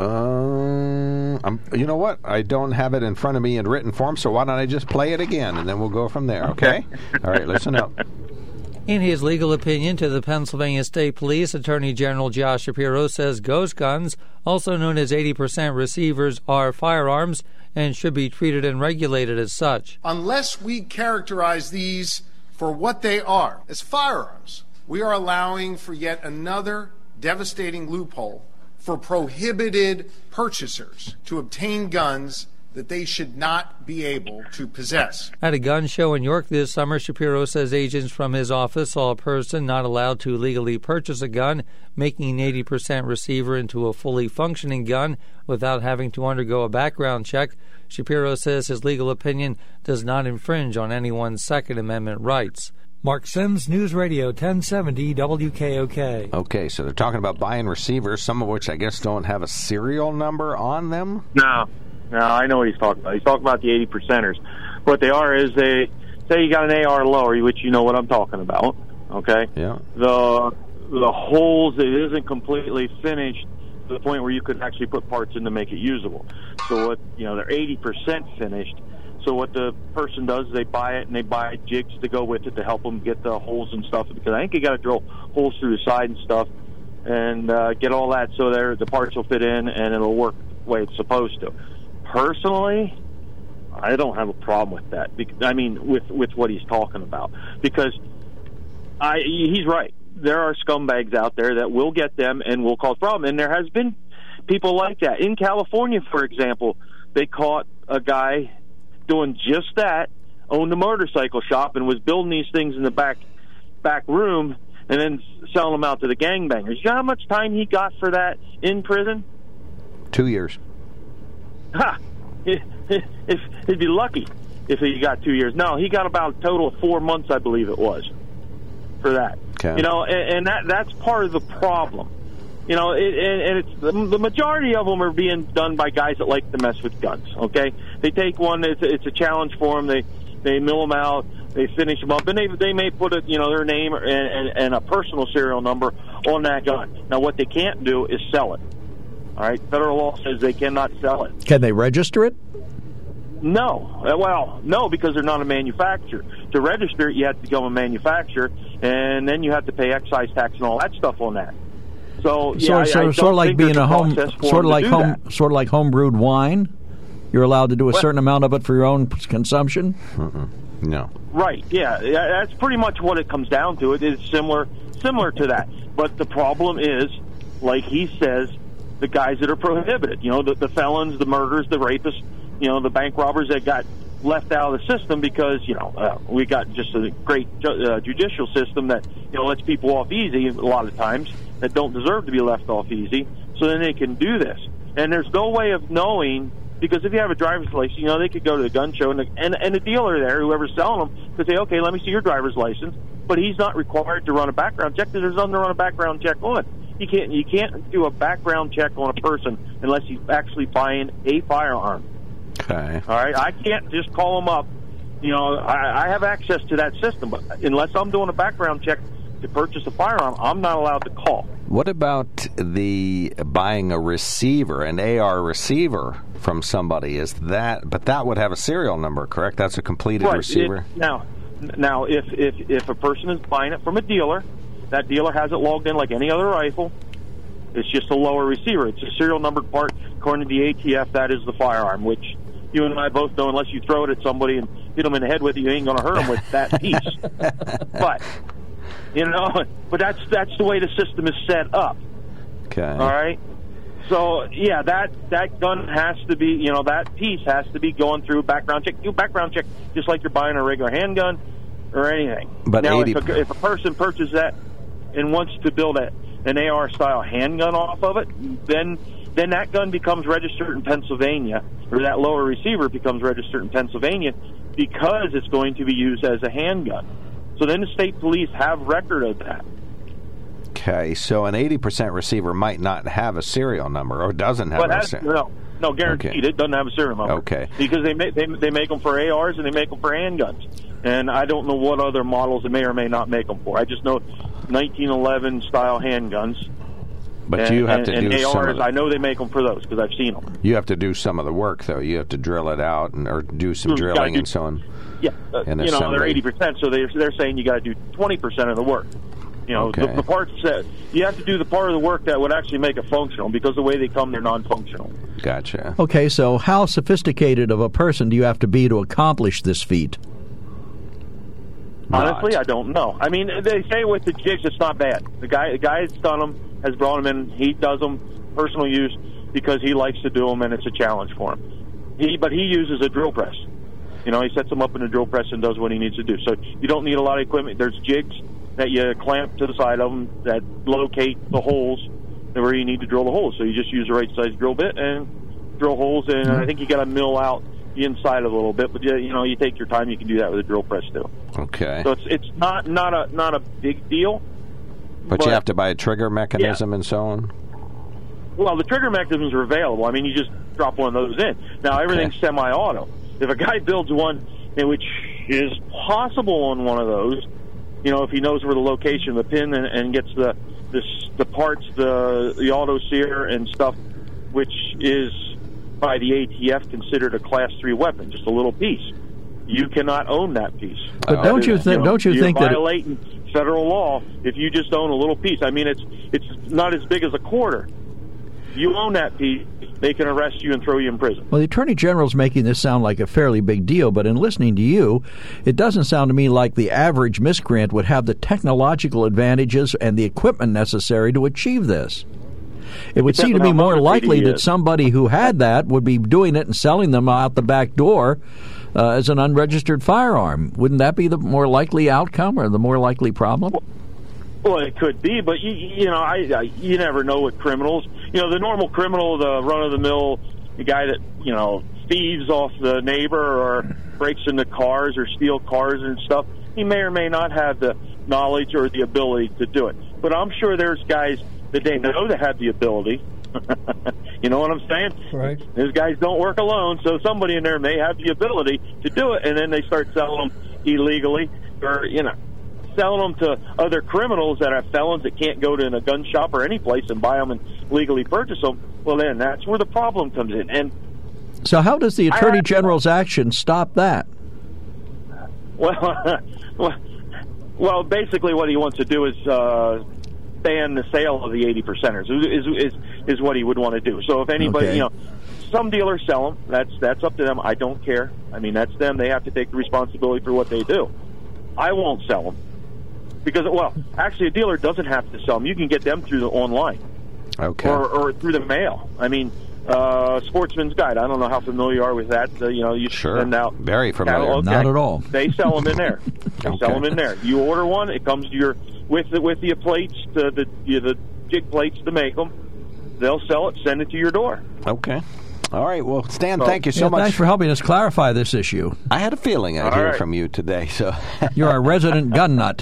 Um, I'm, you know what? I don't have it in front of me in written form, so why don't I just play it again, and then we'll go from there, okay? All right, listen up. In his legal opinion to the Pennsylvania State Police, Attorney General Josh Shapiro says ghost guns, also known as eighty percent receivers, are firearms and should be treated and regulated as such. Unless we characterize these for what they are, as firearms, we are allowing for yet another devastating loophole for prohibited purchasers to obtain guns that they should not be able to possess. At a gun show in York this summer, Shapiro says agents from his office saw a person not allowed to legally purchase a gun, making an eighty percent receiver into a fully functioning gun without having to undergo a background check. Shapiro says his legal opinion does not infringe on anyone's Second Amendment rights. Mark Sims, News Radio ten seventy W K O K. Okay, so they're talking about buying receivers, some of which I guess don't have a serial number on them? No. No, I know what he's talking about. He's talking about the eighty percenters. What they are is they say you got an A R lower, which you know what I'm talking about. Okay? Yeah. The the holes, it isn't completely finished to the point where you could actually put parts in to make it usable. So what, you know, they're eighty percent finished. So what the person does is they buy it and they buy jigs to go with it to help them get the holes and stuff. Because I think you got to drill holes through the side and stuff and uh, get all that so there the parts will fit in and it'll work the way it's supposed to. Personally, I don't have a problem with that. I mean, with with what he's talking about, because I he's right. There are scumbags out there that will get them and will cause problem, and there has been people like that in California, for example. They caught a guy doing just that, owned a motorcycle shop, and was building these things in the back back room, and then selling them out to the gangbangers. You know how much time he got for that in prison? Two years. Ha! If, if, he'd be lucky if he got two years. No, he got about a total of four months, I believe it was, for that. Okay. You know, and, and that that's part of the problem. You know, it, and, and it's the, the majority of them are being done by guys that like to mess with guns. Okay, they take one; it's, it's a challenge for them. They they mill them out, they finish them up, and they they may put a, you know their name and, and, and a personal serial number on that gun. Now, what they can't do is sell it. All right, federal law says they cannot sell it. Can they register it? No. Well, no, because they're not a manufacturer. To register it, you have to become a manufacturer, and then you have to pay excise tax and all that stuff on that. So, yeah, so, I, I sort of like being a home, sort of like home, that. sort of like home brewed wine. You're allowed to do a well, certain amount of it for your own consumption. Mm-mm. No. Right. Yeah, that's pretty much what it comes down to. It is similar, similar to that. But the problem is, like he says, the guys that are prohibited, you know, the, the felons, the murderers, the rapists, you know, the bank robbers that got left out of the system because, you know, uh, we got just a great ju- uh, judicial system that, you know, lets people off easy a lot of times that don't deserve to be left off easy, so then they can do this. And there's no way of knowing, because if you have a driver's license, you know, they could go to the gun show, and the, and, and the dealer there, whoever's selling them, could say, okay, let me see your driver's license, but he's not required to run a background check because there's nothing to run a background check on. You can't, you can't do a background check on a person unless he's actually buying a firearm. Okay. All right? I can't just call him up. You know, I, I have access to that system, but unless I'm doing a background check to purchase a firearm, I'm not allowed to call. What about the buying a receiver, an A R receiver from somebody? Is that, but that would have a serial number, correct? That's a completed right. receiver? It, now, now if, if, if a person is buying it from a dealer, that dealer has it logged in like any other rifle. It's just a lower receiver. It's a serial numbered part. According to the A T F, that is the firearm, which you and I both know unless you throw it at somebody and hit them in the head with it, you ain't going to hurt them with that piece. But, you know, but that's that's the way the system is set up. Okay. All right? So, yeah, that, that gun has to be, you know, that piece has to be going through background check. Do background check just like you're buying a regular handgun or anything. But now, eighty if, a, if a person purchases that and wants to build a, an A R-style handgun off of it, then then that gun becomes registered in Pennsylvania, or that lower receiver becomes registered in Pennsylvania because it's going to be used as a handgun. So then the state police have record of that. Okay, so an eighty percent receiver might not have a serial number, or doesn't have But a that's, serial no, no, guaranteed. Okay. It doesn't have a serial number. Okay. Because they make, they, they make them for A Rs and they make them for handguns. And I don't know what other models they may or may not make them for. I just know nineteen eleven style handguns. But and, you have and, to and do A Rs, some of the, I know they make them for those because I've seen them. You have to do some of the work, though. You have to drill it out and or do some You gotta drilling do- and so on. Yeah, uh, And you know, they're assembly. eighty percent, so they're, they're saying you got to do twenty percent of the work. You know, Okay. the, the parts that you have to do the part of the work that would actually make it functional, because the way they come, they're non-functional. Gotcha. Okay, so how sophisticated of a person do you have to be to accomplish this feat? Honestly, I don't know. I mean, they say with the jigs, it's not bad. The guy, the guy that's done them has brought them in. He does them personal use because he likes to do them, and it's a challenge for him. He, but he uses a drill press. You know, he sets them up in a drill press and does what he needs to do. So you don't need a lot of equipment. There's jigs that you clamp to the side of them that locate the holes where you need to drill the holes. So you just use the right size drill bit and drill holes, and I think you got to mill out the inside of it a little bit. But you, you know, you take your time. You can do that with a drill press too. Okay. So it's it's not not a not a big deal. But, you have to buy a trigger mechanism and so on? Well, the trigger mechanisms are available. I mean, you just drop one of those in. Now, everything's Okay. semi-auto. If a guy builds one, in which is possible on one of those, you know, if he knows where the location of the pin and, and gets the, the the parts, the the auto sear and stuff, which is by the A T F considered a Class Three weapon, just a little piece. You cannot own that piece. But don't you think? know, Don't you you're think that? violating federal law if you just own a little piece? I mean, it's it's not as big as a quarter. You own that piece, they can arrest you and throw you in prison. Well, the Attorney General's making this sound like a fairly big deal, but in listening to you, it doesn't sound to me like the average miscreant would have the technological advantages and the equipment necessary to achieve this. It would Depends seem to on be how more motivated likely he that is. somebody who had that would be doing it and selling them out the back door uh, as an unregistered firearm. Wouldn't that be the more likely outcome or the more likely problem? Well, it could be, but you, you know, I, I you never know with criminals. You know, the normal criminal, the run-of-the-mill, the guy that, you know, thieves off the neighbor or breaks into cars or steal cars and stuff, he may or may not have the knowledge or the ability to do it. But I'm sure there's guys that they know that have the ability. You know what I'm saying? Right. Those guys don't work alone, so somebody in there may have the ability to do it, and then they start selling them illegally, or, you know, selling them to other criminals that are felons that can't go to a gun shop or any place and buy them and legally purchase them. Well, then that's where the problem comes in. And So how does the Attorney I- General's action stop that? well, well, basically, what he wants to do is uh, ban the sale of the eighty percenters. Is is is what he would want to do. So if anybody, Okay. you know, some dealers sell them. That's that's up to them. I don't care. I mean, that's them. They have to take the responsibility for what they do. I won't sell them because, well, actually, a dealer doesn't have to sell them. You can get them through the online. Okay. Or, or through the mail. I mean, uh, Sportsman's Guide. I don't know how familiar you are with that. Uh, you know, you Sure. send out Very familiar. catalog. Not at all. They sell them in there. They Okay. sell them in there. You order one, it comes to your with the, with the plates, the the, the jig plates to make them. They'll sell it, send it to your door. Okay. All right. Well, Stan, So- thank you so Yeah, much. thanks for helping us clarify this issue. I had a feeling I'd All hear right. from you today. So, You're a resident gun nut.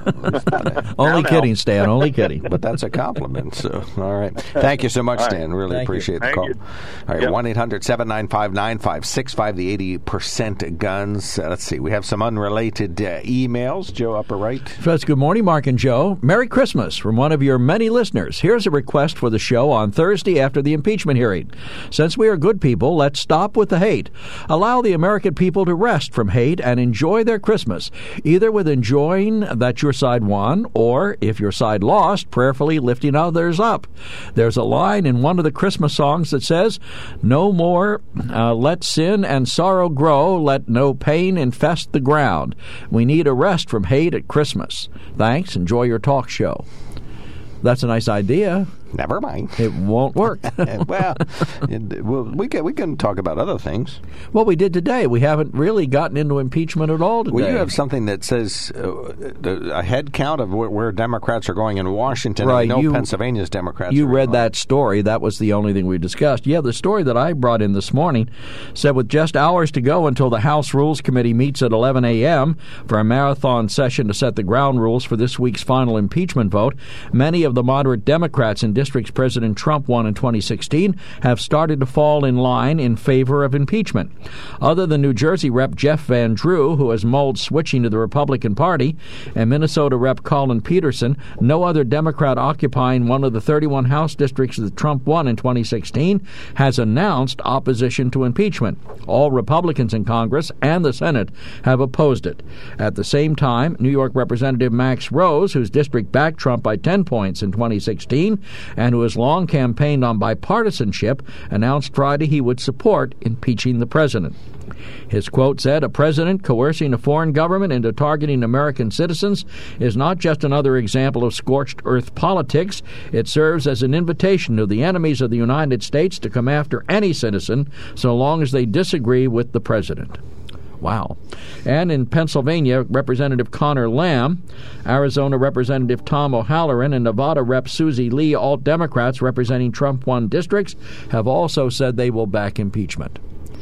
Only Now, kidding, now. Stan. Only kidding. but that's a compliment. So, all right. Thank you so much, All right. Stan. Really Thank you. appreciate the Thank call. you. All right. Yep. one eight hundred seven nine five nine five six five, the eighty percent guns. Uh, let's see. We have some unrelated uh, emails. Joe, upper right. First, good morning, Mark and Joe. Merry Christmas from one of your many listeners. Here's a request for the show on Thursday after the impeachment hearing. Since we are good people, let's stop with the hate. Allow the American people to rest from hate and enjoy their Christmas, either with enjoying that your side won, or, if your side lost, prayerfully lifting others up. There's a line in one of the Christmas songs that says, "No more uh, let sin and sorrow grow, let no pain infest the ground. We need a rest from hate at Christmas. Thanks. Enjoy your talk show." That's a nice idea. Never mind. It won't work. well, it, well, we can we can talk about other things. What we did today, we haven't really gotten into impeachment at all today. Well, you have something that says uh, the- a head count of where, where Democrats are going in Washington. Right, And we know you- Pennsylvania's Democrats. You are read going. that story. That was the only thing we discussed. Yeah, the story that I brought in this morning said with just hours to go until the House Rules Committee meets at eleven a.m. for a marathon session to set the ground rules for this week's final impeachment vote, many of the moderate Democrats in districts President Trump won in twenty sixteen have started to fall in line in favor of impeachment. Other than New Jersey Rep Jeff Van Drew, who has mulled switching to the Republican Party, and Minnesota Rep Colin Peterson, no other Democrat occupying one of the thirty-one House districts that Trump won in twenty sixteen has announced opposition to impeachment. All Republicans in Congress and the Senate have opposed it. At the same time, New York Representative Max Rose, whose district backed Trump by ten points in twenty sixteen, and who has long campaigned on bipartisanship, announced Friday he would support impeaching the president. His quote said, "A president coercing a foreign government into targeting American citizens is not just another example of scorched earth politics. It serves as an invitation to the enemies of the United States to come after any citizen so long as they disagree with the president." Wow. And in Pennsylvania, Representative Connor Lamb, Arizona Representative Tom O'Halloran, and Nevada Rep Susie Lee, all Democrats representing Trump-won districts, have also said they will back impeachment.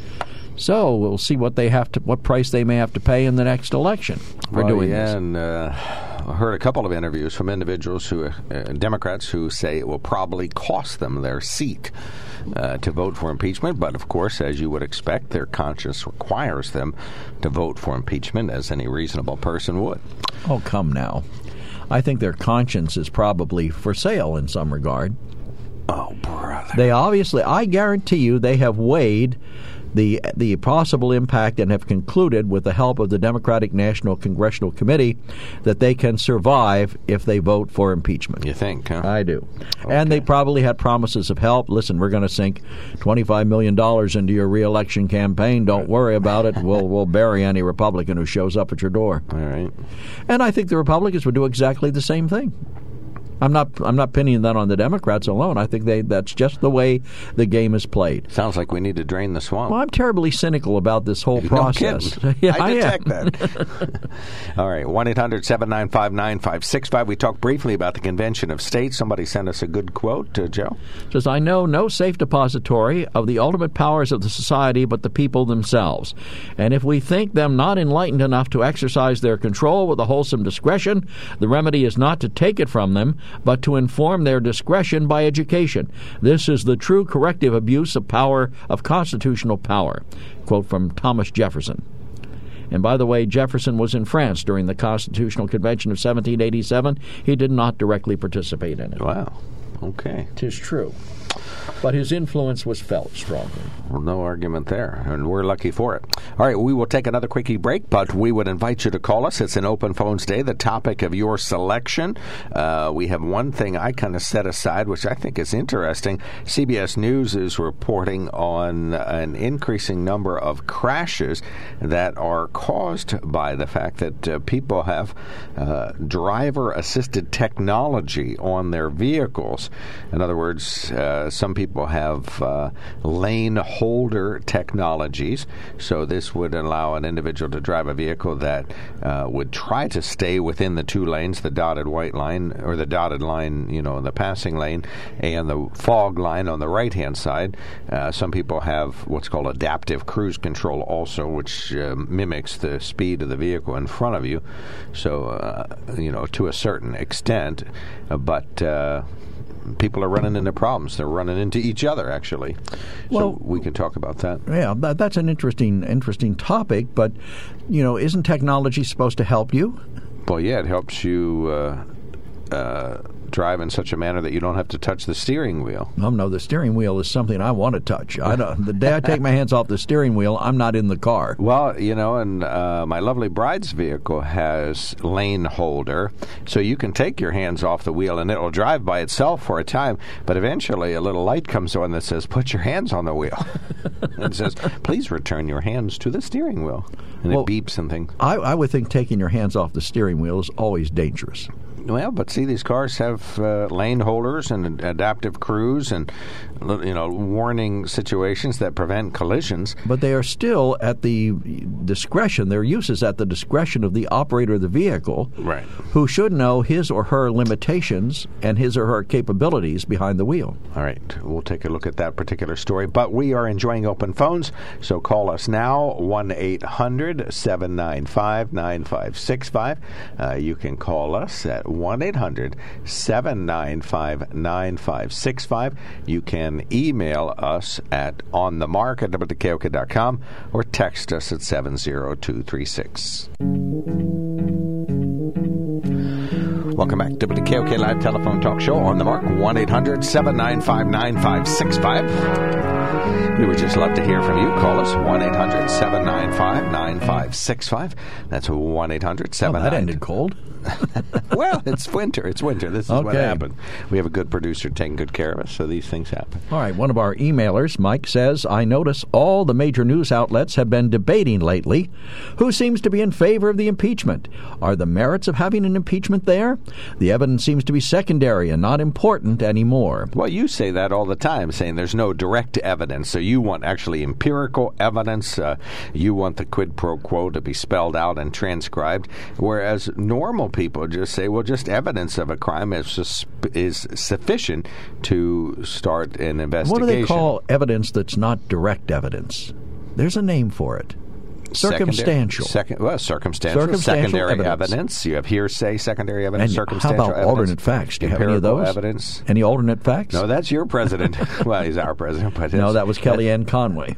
So we'll see what they have to, what price they may have to pay in the next election for well, doing yeah, this. And uh, I heard a couple of interviews from individuals who, uh, Democrats, who say it will probably cost them their seat uh, to vote for impeachment. But of course, as you would expect, their conscience requires them to vote for impeachment, as any reasonable person would. Oh, come now. I think their conscience is probably for sale in some regard. Oh, brother. They obviously, I guarantee you, they have weighed the the possible impact and have concluded, with the help of the Democratic National Congressional Committee, that they can survive if they vote for impeachment. You think, huh? I do. Okay. And they probably had promises of help. Listen, we're going to sink twenty-five million dollars into your reelection campaign. Don't worry about it. We'll we'll bury any Republican who shows up at your door. All right. And I think the Republicans would do exactly the same thing. I'm not. I'm not pinning that on the Democrats alone. I think they. That's just the way the game is played. Sounds like we need to drain the swamp. Well, I'm terribly cynical about this whole No process. kidding. Yeah, I detect am. that. All right, one eight hundred seven nine five nine five six five. We talked briefly about the Convention of States. Somebody sent us a good quote, uh, Joe. Says, "I know no safe depository of the ultimate powers of the society but the people themselves. And if we think them not enlightened enough to exercise their control with a wholesome discretion, the remedy is not to take it from them, but to inform their discretion by education. This is the true corrective abuse of power, of constitutional power." Quote from Thomas Jefferson. And by the way, Jefferson was in France during the Constitutional Convention of seventeen eighty-seven. He did not directly participate in it. Wow. Okay. 'Tis true. But his influence was felt strongly. Well, no argument there, and we're lucky for it. All right, we will take another quickie break, but we would invite you to call us. It's an open phones day, the topic of your selection. Uh, we have one thing I kind of set aside, which I think is interesting. C B S News is reporting on an increasing number of crashes that are caused by the fact that uh, people have uh, driver-assisted technology on their vehicles. In other words, uh, uh, some people have uh, lane holder technologies. So this would allow an individual to drive a vehicle that uh, would try to stay within the two lanes, the dotted white line or the dotted line, you know, the passing lane, and the fog line on the right-hand side. Uh, some people have what's called adaptive cruise control also, which uh, mimics the speed of the vehicle in front of you. So, uh, you know, to a certain extent, uh, but uh, people are running into problems. They're running into each other, actually. Well, so we can talk about that. Yeah, that, that's an interesting, interesting topic. But, you know, isn't technology supposed to help you? Well, yeah, it helps you uh, uh, drive in such a manner that you don't have to touch the steering wheel. Oh, no, the steering wheel is something I want to touch. I don't, the day I take my hands off the steering wheel, I'm not in the car. Well, you know, and uh, my lovely bride's vehicle has lane holder, so you can take your hands off the wheel and it'll drive by itself for a time, but eventually a little light comes on that says, put your hands on the wheel. And it says, please return your hands to the steering wheel. And well, it beeps and things. I, I would think taking your hands off the steering wheel is always dangerous. Well, but see, these cars have uh, lane holders and adaptive cruise and, you know, warning situations that prevent collisions. But they are still at the discretion, their use is at the discretion of the operator of the vehicle, right, who should know his or her limitations and his or her capabilities behind the wheel. All right, we'll take a look at that particular story. But we are enjoying open phones, so call us now, one eight hundred seven nine five nine five six five. Uh, you can call us at one eight hundred seven nine five nine five six five. You can email us at onthemark at W K O K dot com or text us at seven zero two three six. Welcome back to W K O K Live Telephone Talk Show on the Mark, one eight hundred seven nine five nine five six five. We would just love to hear from you. Call us, one eight hundred seven nine five nine five six five. That's one eight hundred seven nine five. Oh, that ended cold. Well, it's winter. It's winter. This is okay. what happened. We have a good producer taking good care of us, so these things happen. All right. One of our emailers, Mike, says, I notice all the major news outlets have been debating lately who seems to be in favor of the impeachment. Are the merits of having an impeachment there? The evidence seems to be secondary and not important anymore. Well, you say that all the time, saying there's no direct evidence. So you want actually empirical evidence. Uh, you want the quid pro quo to be spelled out and transcribed, whereas normal people just say, well, just evidence of a crime is just, is sufficient to start an investigation. What do they call evidence that's not direct evidence? There's a name for it. Circumstantial. Second, well, circumstantial. circumstantial secondary evidence. evidence. You have hearsay, secondary evidence, and circumstantial how about evidence. Alternate facts? Do you have any of empirical those? Evidence. Any alternate facts? No, that's your president. Well, he's our president. But no, that was Kellyanne Conway.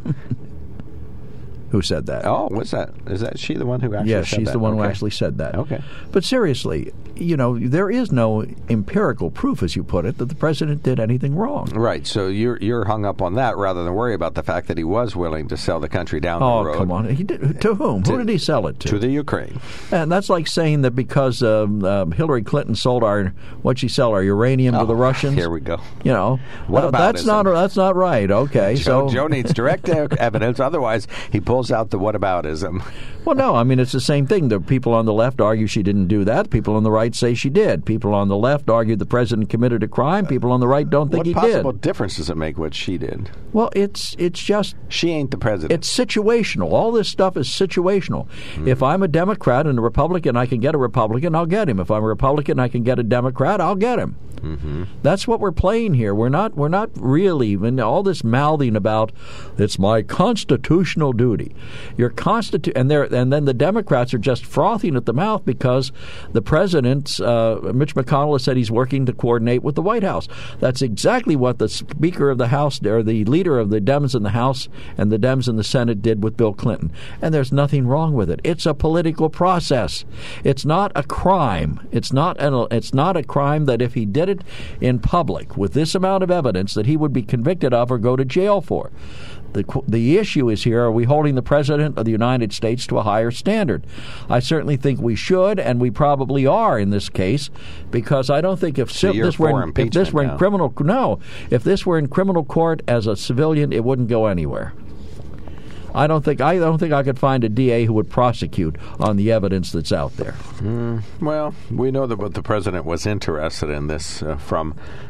Who said that? Oh, what's that? Is that she the one who actually yes, said that? Yes, she's the one okay. who actually said that. Okay. But seriously, you know, there is no empirical proof, as you put it, that the president did anything wrong. Right. So you're you're hung up on that rather than worry about the fact that he was willing to sell the country down oh, the road. Oh, come on. He did, to whom? To, who did he sell it to? To the Ukraine. And that's like saying that because um, um, Hillary Clinton sold our, what'd she sell, our uranium oh, to the Russians? Here we go. You know, what uh, about that's not that's not right. Okay. Joe, so Joe needs direct evidence. Otherwise, he pulls out the whataboutism. Well, no, I mean, it's the same thing. The people on the left argue she didn't do that. People on the right say she did. People on the left argue the president committed a crime. People on the right don't think what he did. What possible difference does it make what she did? Well, it's it's just... She ain't the president. It's situational. All this stuff is situational. Mm-hmm. If I'm a Democrat and a Republican, I can get a Republican, I'll get him. If I'm a Republican, I can get a Democrat, I'll get him. Mm-hmm. That's what we're playing here. We're not we're not really, and all this mouthing about, it's my constitutional duty. Your constitu- and there and then the Democrats are just frothing at the mouth because the president, uh, Mitch McConnell, has said he's working to coordinate with the White House. That's exactly what the Speaker of the House, or the leader of the Dems in the House and the Dems in the Senate did with Bill Clinton. And there's nothing wrong with it. It's a political process. It's not a crime. It's not an, it's not a crime that if he did it in public with this amount of evidence that he would be convicted of or go to jail for. The the issue is here, are we holding the President of the United States to a higher standard? I certainly think we should, and we probably are in this case, because I don't think if, so si- this, were in, if this were in now. criminal no, if this were in criminal court as a civilian, it wouldn't go anywhere. I don't think I don't think I could find a D A who would prosecute on the evidence that's out there. Mm, well, we know that the president was interested in this uh, from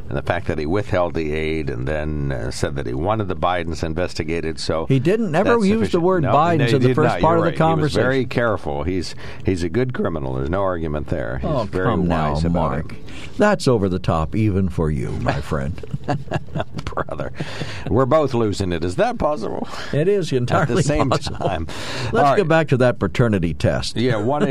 and the fact that he withheld the aid and then uh, said that he wanted the Bidens investigated. So he didn't never use sufficient. the word no, Bidens no, in the first not. part You're of the right. conversation. He was very careful. He's he's a good criminal. There's no argument there. He's oh, very come wise now, about Mark. it. That's over the top, even for you, my friend. Brother, we're both losing it. Is that possible? It is entirely At the same possible. time. Let's All right. get back to that paternity test. Yeah, one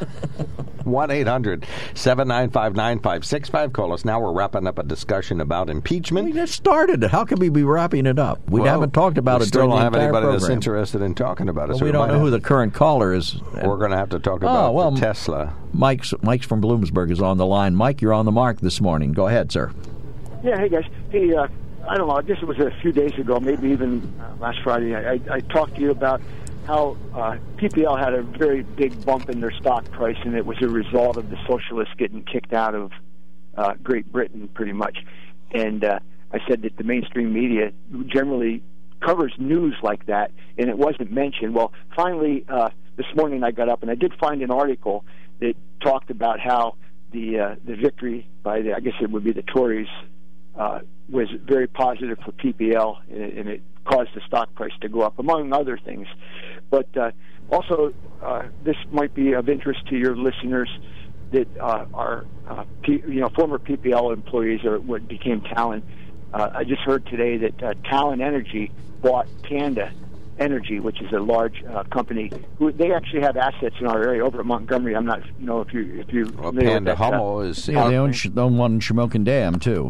eight hundred seven nine five nine five six five. Call us now. We're wrapping up a discussion about impeachment. We just started it. How can we be wrapping it up? We well, haven't talked about we it still during don't the have entire anybody program. that's interested in talking about it. Well, so we, we don't know have, who the current caller is. We're going to have to talk about oh, well, the Tesla. Mike's, Mike's from Bloomsburg is on the line. Mike, you're on the mark this morning. Go ahead, sir. Yeah, hey, guys. Hey, uh, I don't know, I guess it was a few days ago, maybe even uh, last Friday, I, I, I talked to you about how uh, P P L had a very big bump in their stock price, and it was a result of the socialists getting kicked out of uh, Great Britain, pretty much. And uh, I said that the mainstream media generally covers news like that, and it wasn't mentioned. Well, finally, uh, this morning I got up, and I did find an article that talked about how the uh, the victory by the, I guess it would be the Tories, uh, was very positive for P P L, and it, and it caused the stock price to go up, among other things. But uh, also, uh, this might be of interest to your listeners that uh, are, uh, P, you know, former P P L employees or what became Talon. Uh, I just heard today that uh, Talon Energy bought Panda Energy, which is a large uh, company. Who they actually have assets in our area over at Montgomery. I'm not, you know, if you if you well, Panda Hummel is yeah, they own, they own one in Shamokin Dam too.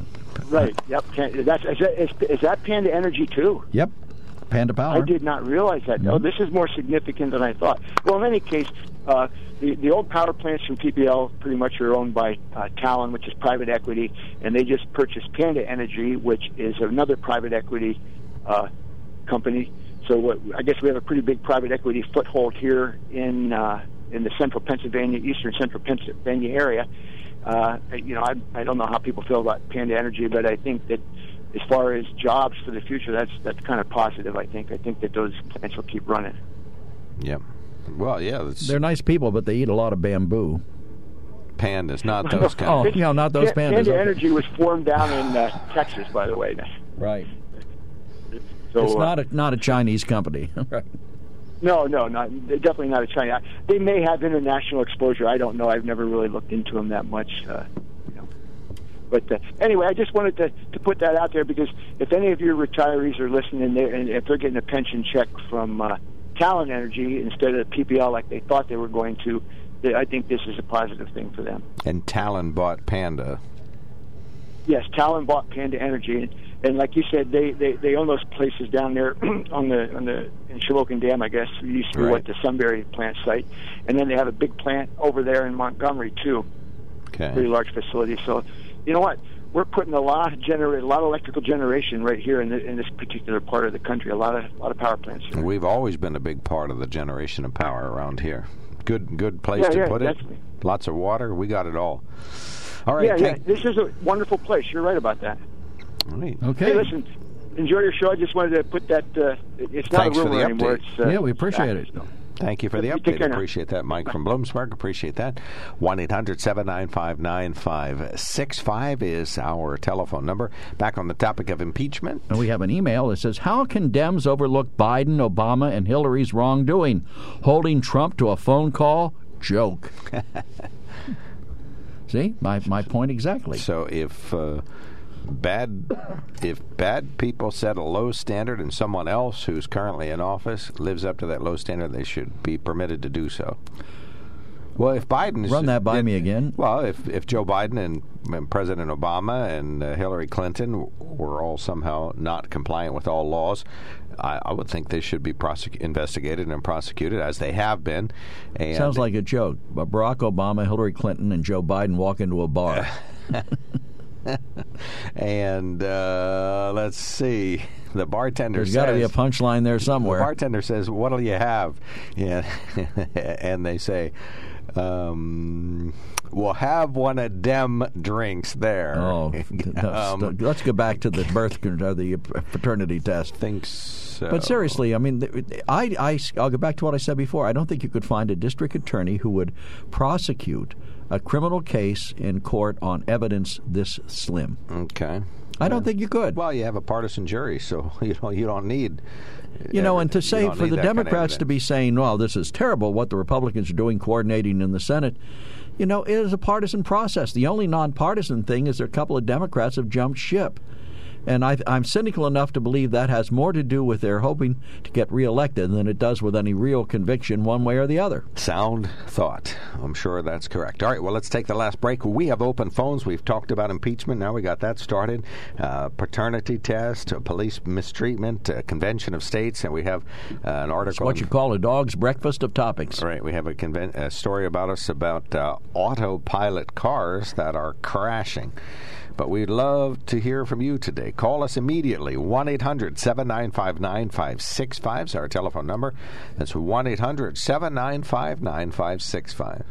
Right. Yep. That's is that, is, is that Panda Energy too? Yep. Panda Power. I did not realize that. No, mm-hmm. This is more significant than I thought. Well, in any case, uh, the the old power plants from P P L pretty much are owned by uh, Talon, which is private equity, and they just purchased Panda Energy, which is another private equity uh, company. So what, I guess we have a pretty big private equity foothold here in uh, in the central Pennsylvania, eastern central Pennsylvania area. Uh, you know, I, I don't know how people feel about Panda Energy, but I think that as far as jobs for the future, that's that's kind of positive. I think I think that those plants will keep running. Yeah, well, yeah, that's... they're nice people, but they eat a lot of bamboo. Pandas, not those kind. Oh, you know, not those P- pandas. Panda okay. Energy was formed down in uh, Texas, by the way. Right. So, it's uh, not a not a Chinese company. Right. No, no, not definitely not a China. They may have international exposure. I don't know. I've never really looked into them that much. Uh, you know. But uh, anyway, I just wanted to, to put that out there because if any of your retirees are listening there, and if they're getting a pension check from uh, Talon Energy instead of P P L like they thought they were going to, they, I think this is a positive thing for them. And Talon bought Panda. Yes, Talon bought Panda Energy, and, and like you said, they, they, they own those places down there on the on the in Shamokin Dam. I guess it used to be right. what the Sunbury plant site, and then they have a big plant over there in Montgomery too. Okay, pretty large facility. So, you know what? We're putting a lot of generate a lot of electrical generation right here in the, in this particular part of the country. A lot of a lot of power plants. Here. We've always been a big part of the generation of power around here. Good good place yeah, to yeah, put it. Definitely. Lots of water. We got it all. All right. Yeah, thank- yeah. This is a wonderful place. You're right about that. All right. Okay. Hey, listen. Enjoy your show. I just wanted to put that. Uh, it's not Thanks a for the rumor anymore. update. It's, uh, yeah, we appreciate it. So. Thank you for the You take update. care now. Appreciate that, Mike from Bloomsburg. Appreciate that. one eight hundred seven nine five nine five six five is our telephone number. Back on the topic of impeachment. And we have an email that says, how can Dems overlook Biden, Obama, and Hillary's wrongdoing? Holding Trump to a phone call? Joke. See, my my point exactly. So if uh, bad if bad people set a low standard and someone else who's currently in office lives up to that low standard, they should be permitted to do so. Well, if Biden's run that by if, me again. Well, if if Joe Biden and, and President Obama and uh, Hillary Clinton were all somehow not compliant with all laws, I, I would think they should be prosec- investigated and prosecuted, as they have been. And sounds like a joke. But Barack Obama, Hillary Clinton, and Joe Biden walk into a bar. and uh, let's see. The bartender There's says... got to be a punchline there somewhere. The bartender says, what'll you have? Yeah. And they say... Um, we'll have one of dem drinks there. Oh, um, let's go back to the birth or the fraternity test. Thinks So. But seriously, I mean, I, I, I'll go back to what I said before. I don't think you could find a district attorney who would prosecute a criminal case in court on evidence this slim. Okay. I don't think you could. Well, you have a partisan jury, so you don't, you don't need... You know, and to say for the Democrats kind of to be saying, well, this is terrible what the Republicans are doing coordinating in the Senate, you know, it is a partisan process. The only nonpartisan thing is there are a couple of Democrats have jumped ship. And I, I'm cynical enough to believe that has more to do with their hoping to get reelected than it does with any real conviction one way or the other. Sound thought. I'm sure that's correct. All right, well, let's take the last break. We have open phones. We've talked about impeachment. Now we got that started. Uh, paternity test, uh, police mistreatment, uh, convention of states, and we have uh, an article. It's what you call a dog's breakfast of topics. Right. We have a, conven- a story about us about uh, autopilot cars that are crashing. But we'd love to hear from you today. Call us immediately. one eight hundred seven nine five nine five six five is our telephone number. That's one eight hundred seven nine five nine five six five.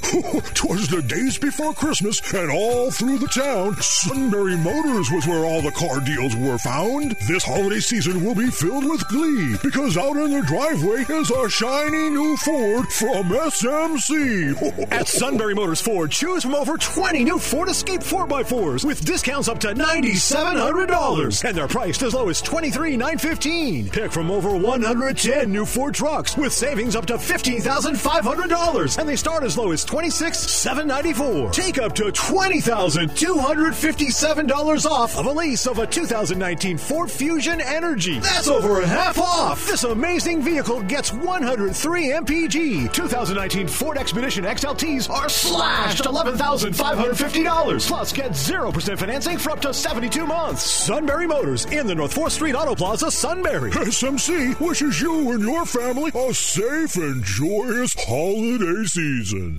'Twas the days before Christmas, and all through the town, Sunbury Motors was where all the car deals were found. This holiday season will be filled with glee, because out in the driveway is a shiny new Ford from S M C. At Sunbury Motors Ford, choose from over twenty new Ford Escape four by fours with discounts up to nine thousand seven hundred dollars, and they're priced as low as twenty-three thousand nine hundred fifteen dollars. Pick from over one hundred ten new Ford trucks with savings up to fifteen thousand five hundred dollars, and they start as low as twenty-six thousand seven hundred ninety-four dollars. Take up to twenty thousand two hundred fifty-seven dollars off of a lease of a two thousand nineteen Ford Fusion Energy. That's over half off. This amazing vehicle gets one hundred three M P G. two thousand nineteen Ford Expedition X L Ts are slashed eleven thousand five hundred fifty dollars. Plus, get zero percent financing for up to seventy-two months. Sunbury Motors in the North fourth Street Auto Plaza, Sunbury. S M C wishes you and your family a safe and joyous holiday season.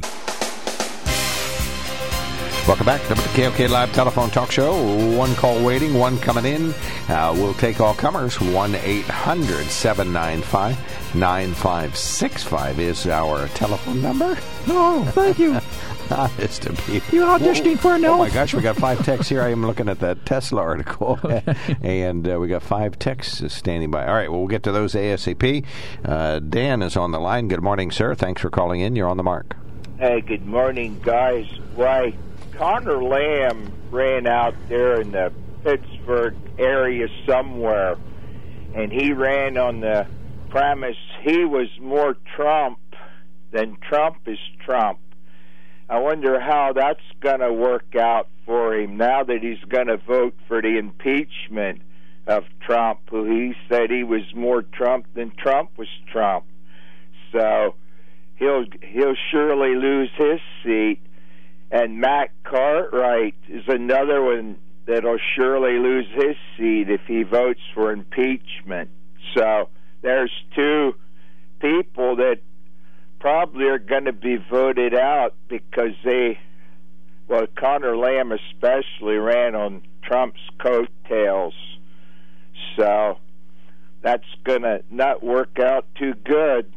Welcome back to the K O K Live Telephone Talk Show. One call waiting, one coming in. Uh, we'll take all comers. one eight hundred seven nine five nine five six five is our telephone number. Oh, thank you. Honest to be. You auditioning for an elf? Oh, my gosh, we got five texts here. I am looking at that Tesla article. And uh, we got five texts standing by. All right, well, we'll get to those ASAP. Uh, Dan is on the line. Good morning, sir. Thanks for calling in. You're on the mark. Hey, good morning, guys. Why, Connor Lamb ran out there in the Pittsburgh area somewhere, and he ran on the premise he was more Trump than Trump is Trump. I wonder how that's going to work out for him now that he's going to vote for the impeachment of Trump, who he said he was more Trump than Trump was Trump. So he'll he'll surely lose his seat. And Matt Cartwright is another one that'll surely lose his seat if he votes for impeachment. So there's two people that probably are going to be voted out because they, well, Connor Lamb especially ran on Trump's coattails. So that's going to not work out too good.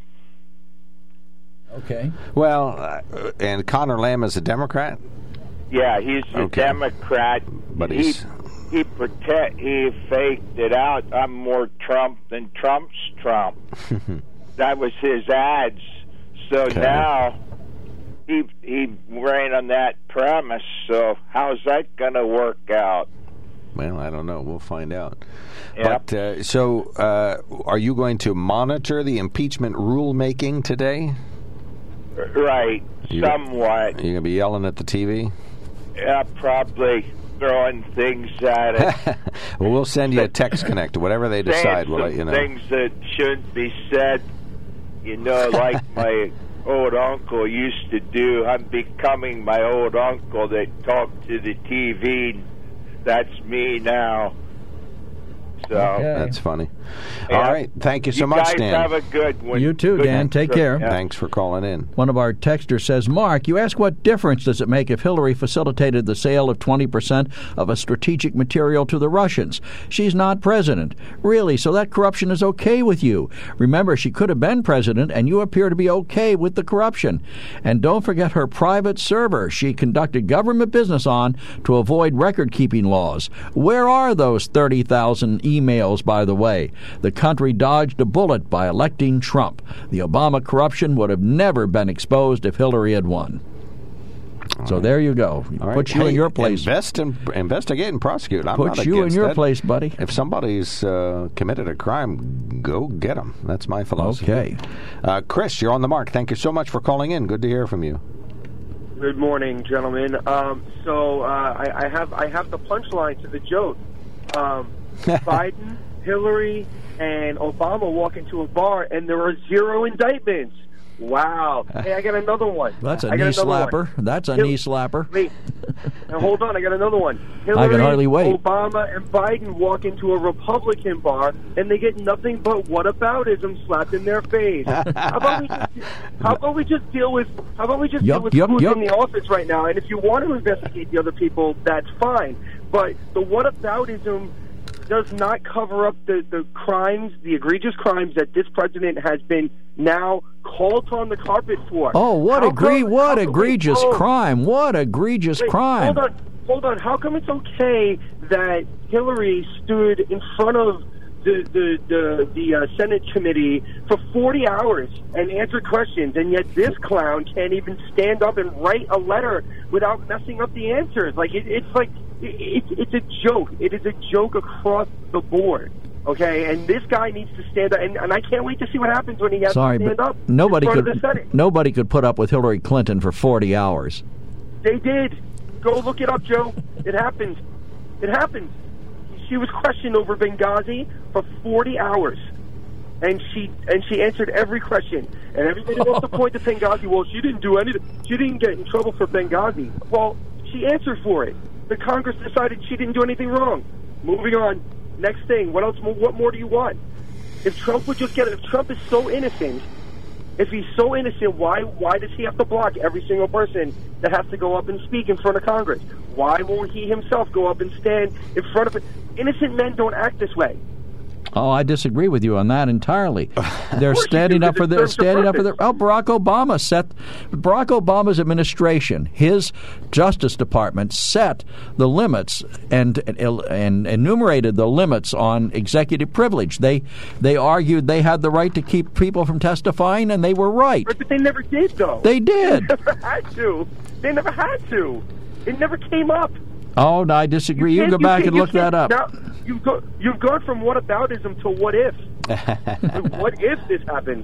Okay. Well, uh, and Connor Lamb is a Democrat? Yeah, he's a okay. Democrat. But he's... He, he, pretend, he faked it out. I'm more Trump than Trump's Trump. That was his ads. So okay. now he he ran on that premise. So how's that going to work out? Well, I don't know. We'll find out. Yep. But uh, so, uh, are you going to monitor the impeachment rulemaking today? Right, you, somewhat. Are you going to be yelling at the T V? Yeah, probably throwing things at it. Well, we'll send you a text connect. Whatever they decide, we'll let you know. Things that shouldn't be said, you know, like my old uncle used to do. I'm becoming my old uncle that talked to the T V. That's me now. So okay. That's funny. Yeah. All right. Thank you so you much, guys Dan. Have a good one. You too, good Dan. one. Take care. Yeah. Thanks for calling in. One of our texters says, Mark, you ask what difference does it make if Hillary facilitated the sale of twenty percent of a strategic material to the Russians? She's not president. Really, so that corruption is okay with you. Remember, she could have been president, and you appear to be okay with the corruption. And don't forget her private server she conducted government business on to avoid record-keeping laws. Where are those thirty thousand emails, by the way. The country dodged a bullet by electing Trump. The Obama corruption would have never been exposed if Hillary had won. So right. There you go. All Put right. you hey, in your place. Invest in, investigate and prosecute. I'm Put not you in your that. place, buddy. If somebody's uh, committed a crime, go get them. That's my philosophy. Okay. Uh, Chris, you're on the mark. Thank you so much for calling in. Good to hear from you. Good morning, gentlemen. Um, so uh, I, I have I have the punchline to the joke. Um, Biden, Hillary, and Obama walk into a bar, and there are zero indictments. Wow. Hey, I got another one. That's a I knee got slapper. One. That's a Hil- knee slapper. Wait. Now, hold on. I got another one. Hillary, I can hardly wait. Obama, and Biden walk into a Republican bar, and they get nothing but whataboutism slapped in their face. How about we just, how about we just deal with how about we just yep, deal with yep, who's yep. in the office right now? And if you want to investigate the other people, that's fine. But the whataboutism does not cover up the, the crimes, the egregious crimes that this president has been now called on the carpet for. Oh, what How agree! come, what how, egregious wait, oh, crime! What egregious wait, crime! Hold on, hold on. How come it's okay that Hillary stood in front of the the the, the uh, Senate committee for forty hours and answered questions, and yet this clown can't even stand up and write a letter without messing up the answers? Like it, it's like it, it's a joke. It is a joke across the board. Okay, and this guy needs to stand up, and, and I can't wait to see what happens when he has Sorry, to stand but up nobody in front could of the Senate. nobody could put up with Hillary Clinton for forty hours. They did. Go look it up, Joe. It happened. It happened. She was questioned over Benghazi for forty hours, and she and she answered every question. And everybody wants to point to Benghazi. Well, she didn't do anything. She didn't get in trouble for Benghazi. Well, she answered for it. The Congress decided she didn't do anything wrong. Moving on. Next thing. What else? What more do you want? If Trump would just get it, if Trump is so innocent, if he's so innocent, why why does he have to block every single person that has to go up and speak in front of Congress? Why won't he himself go up and stand in front of it? Innocent men don't act this way. Oh, I disagree with you on that entirely. They're standing up for their standing up for their. Oh, Barack Obama set Barack Obama's administration, his Justice Department set the limits and and enumerated the limits on executive privilege. They they argued they had the right to keep people from testifying, and they were right. But they never did, though. They did. They never had to. They never had to. It never came up. Oh, no, I disagree. You, you go you back and look that up. Now, you've, go, you've gone from whataboutism to what if. What if this happened?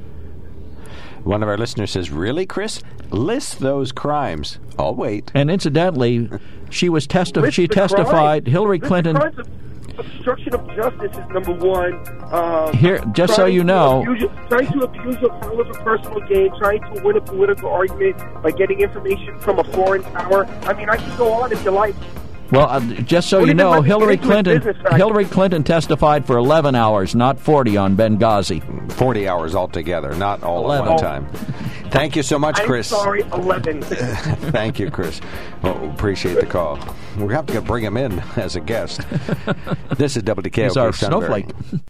One of our listeners says, really, Chris? List those crimes. I'll wait. And incidentally, she was testi- she the testified, crime. Hillary List Clinton... The of obstruction of justice is number one. Um, Here, just so you know... Abuse, trying to abuse your power for personal gain, trying to win a political argument by getting information from a foreign power. I mean, I can go on if you like. Well, uh, just so What you know, like Hillary Clinton business, Hillary Clinton testified for eleven hours, not forty on Benghazi. forty hours altogether, not all eleven. at one time. Thank you so much, I'm Chris. sorry, eleven. Thank you, Chris. Well, appreciate the call. We're going to have to bring him in as a guest. This is W K O K He's our Sunbury. snowflake.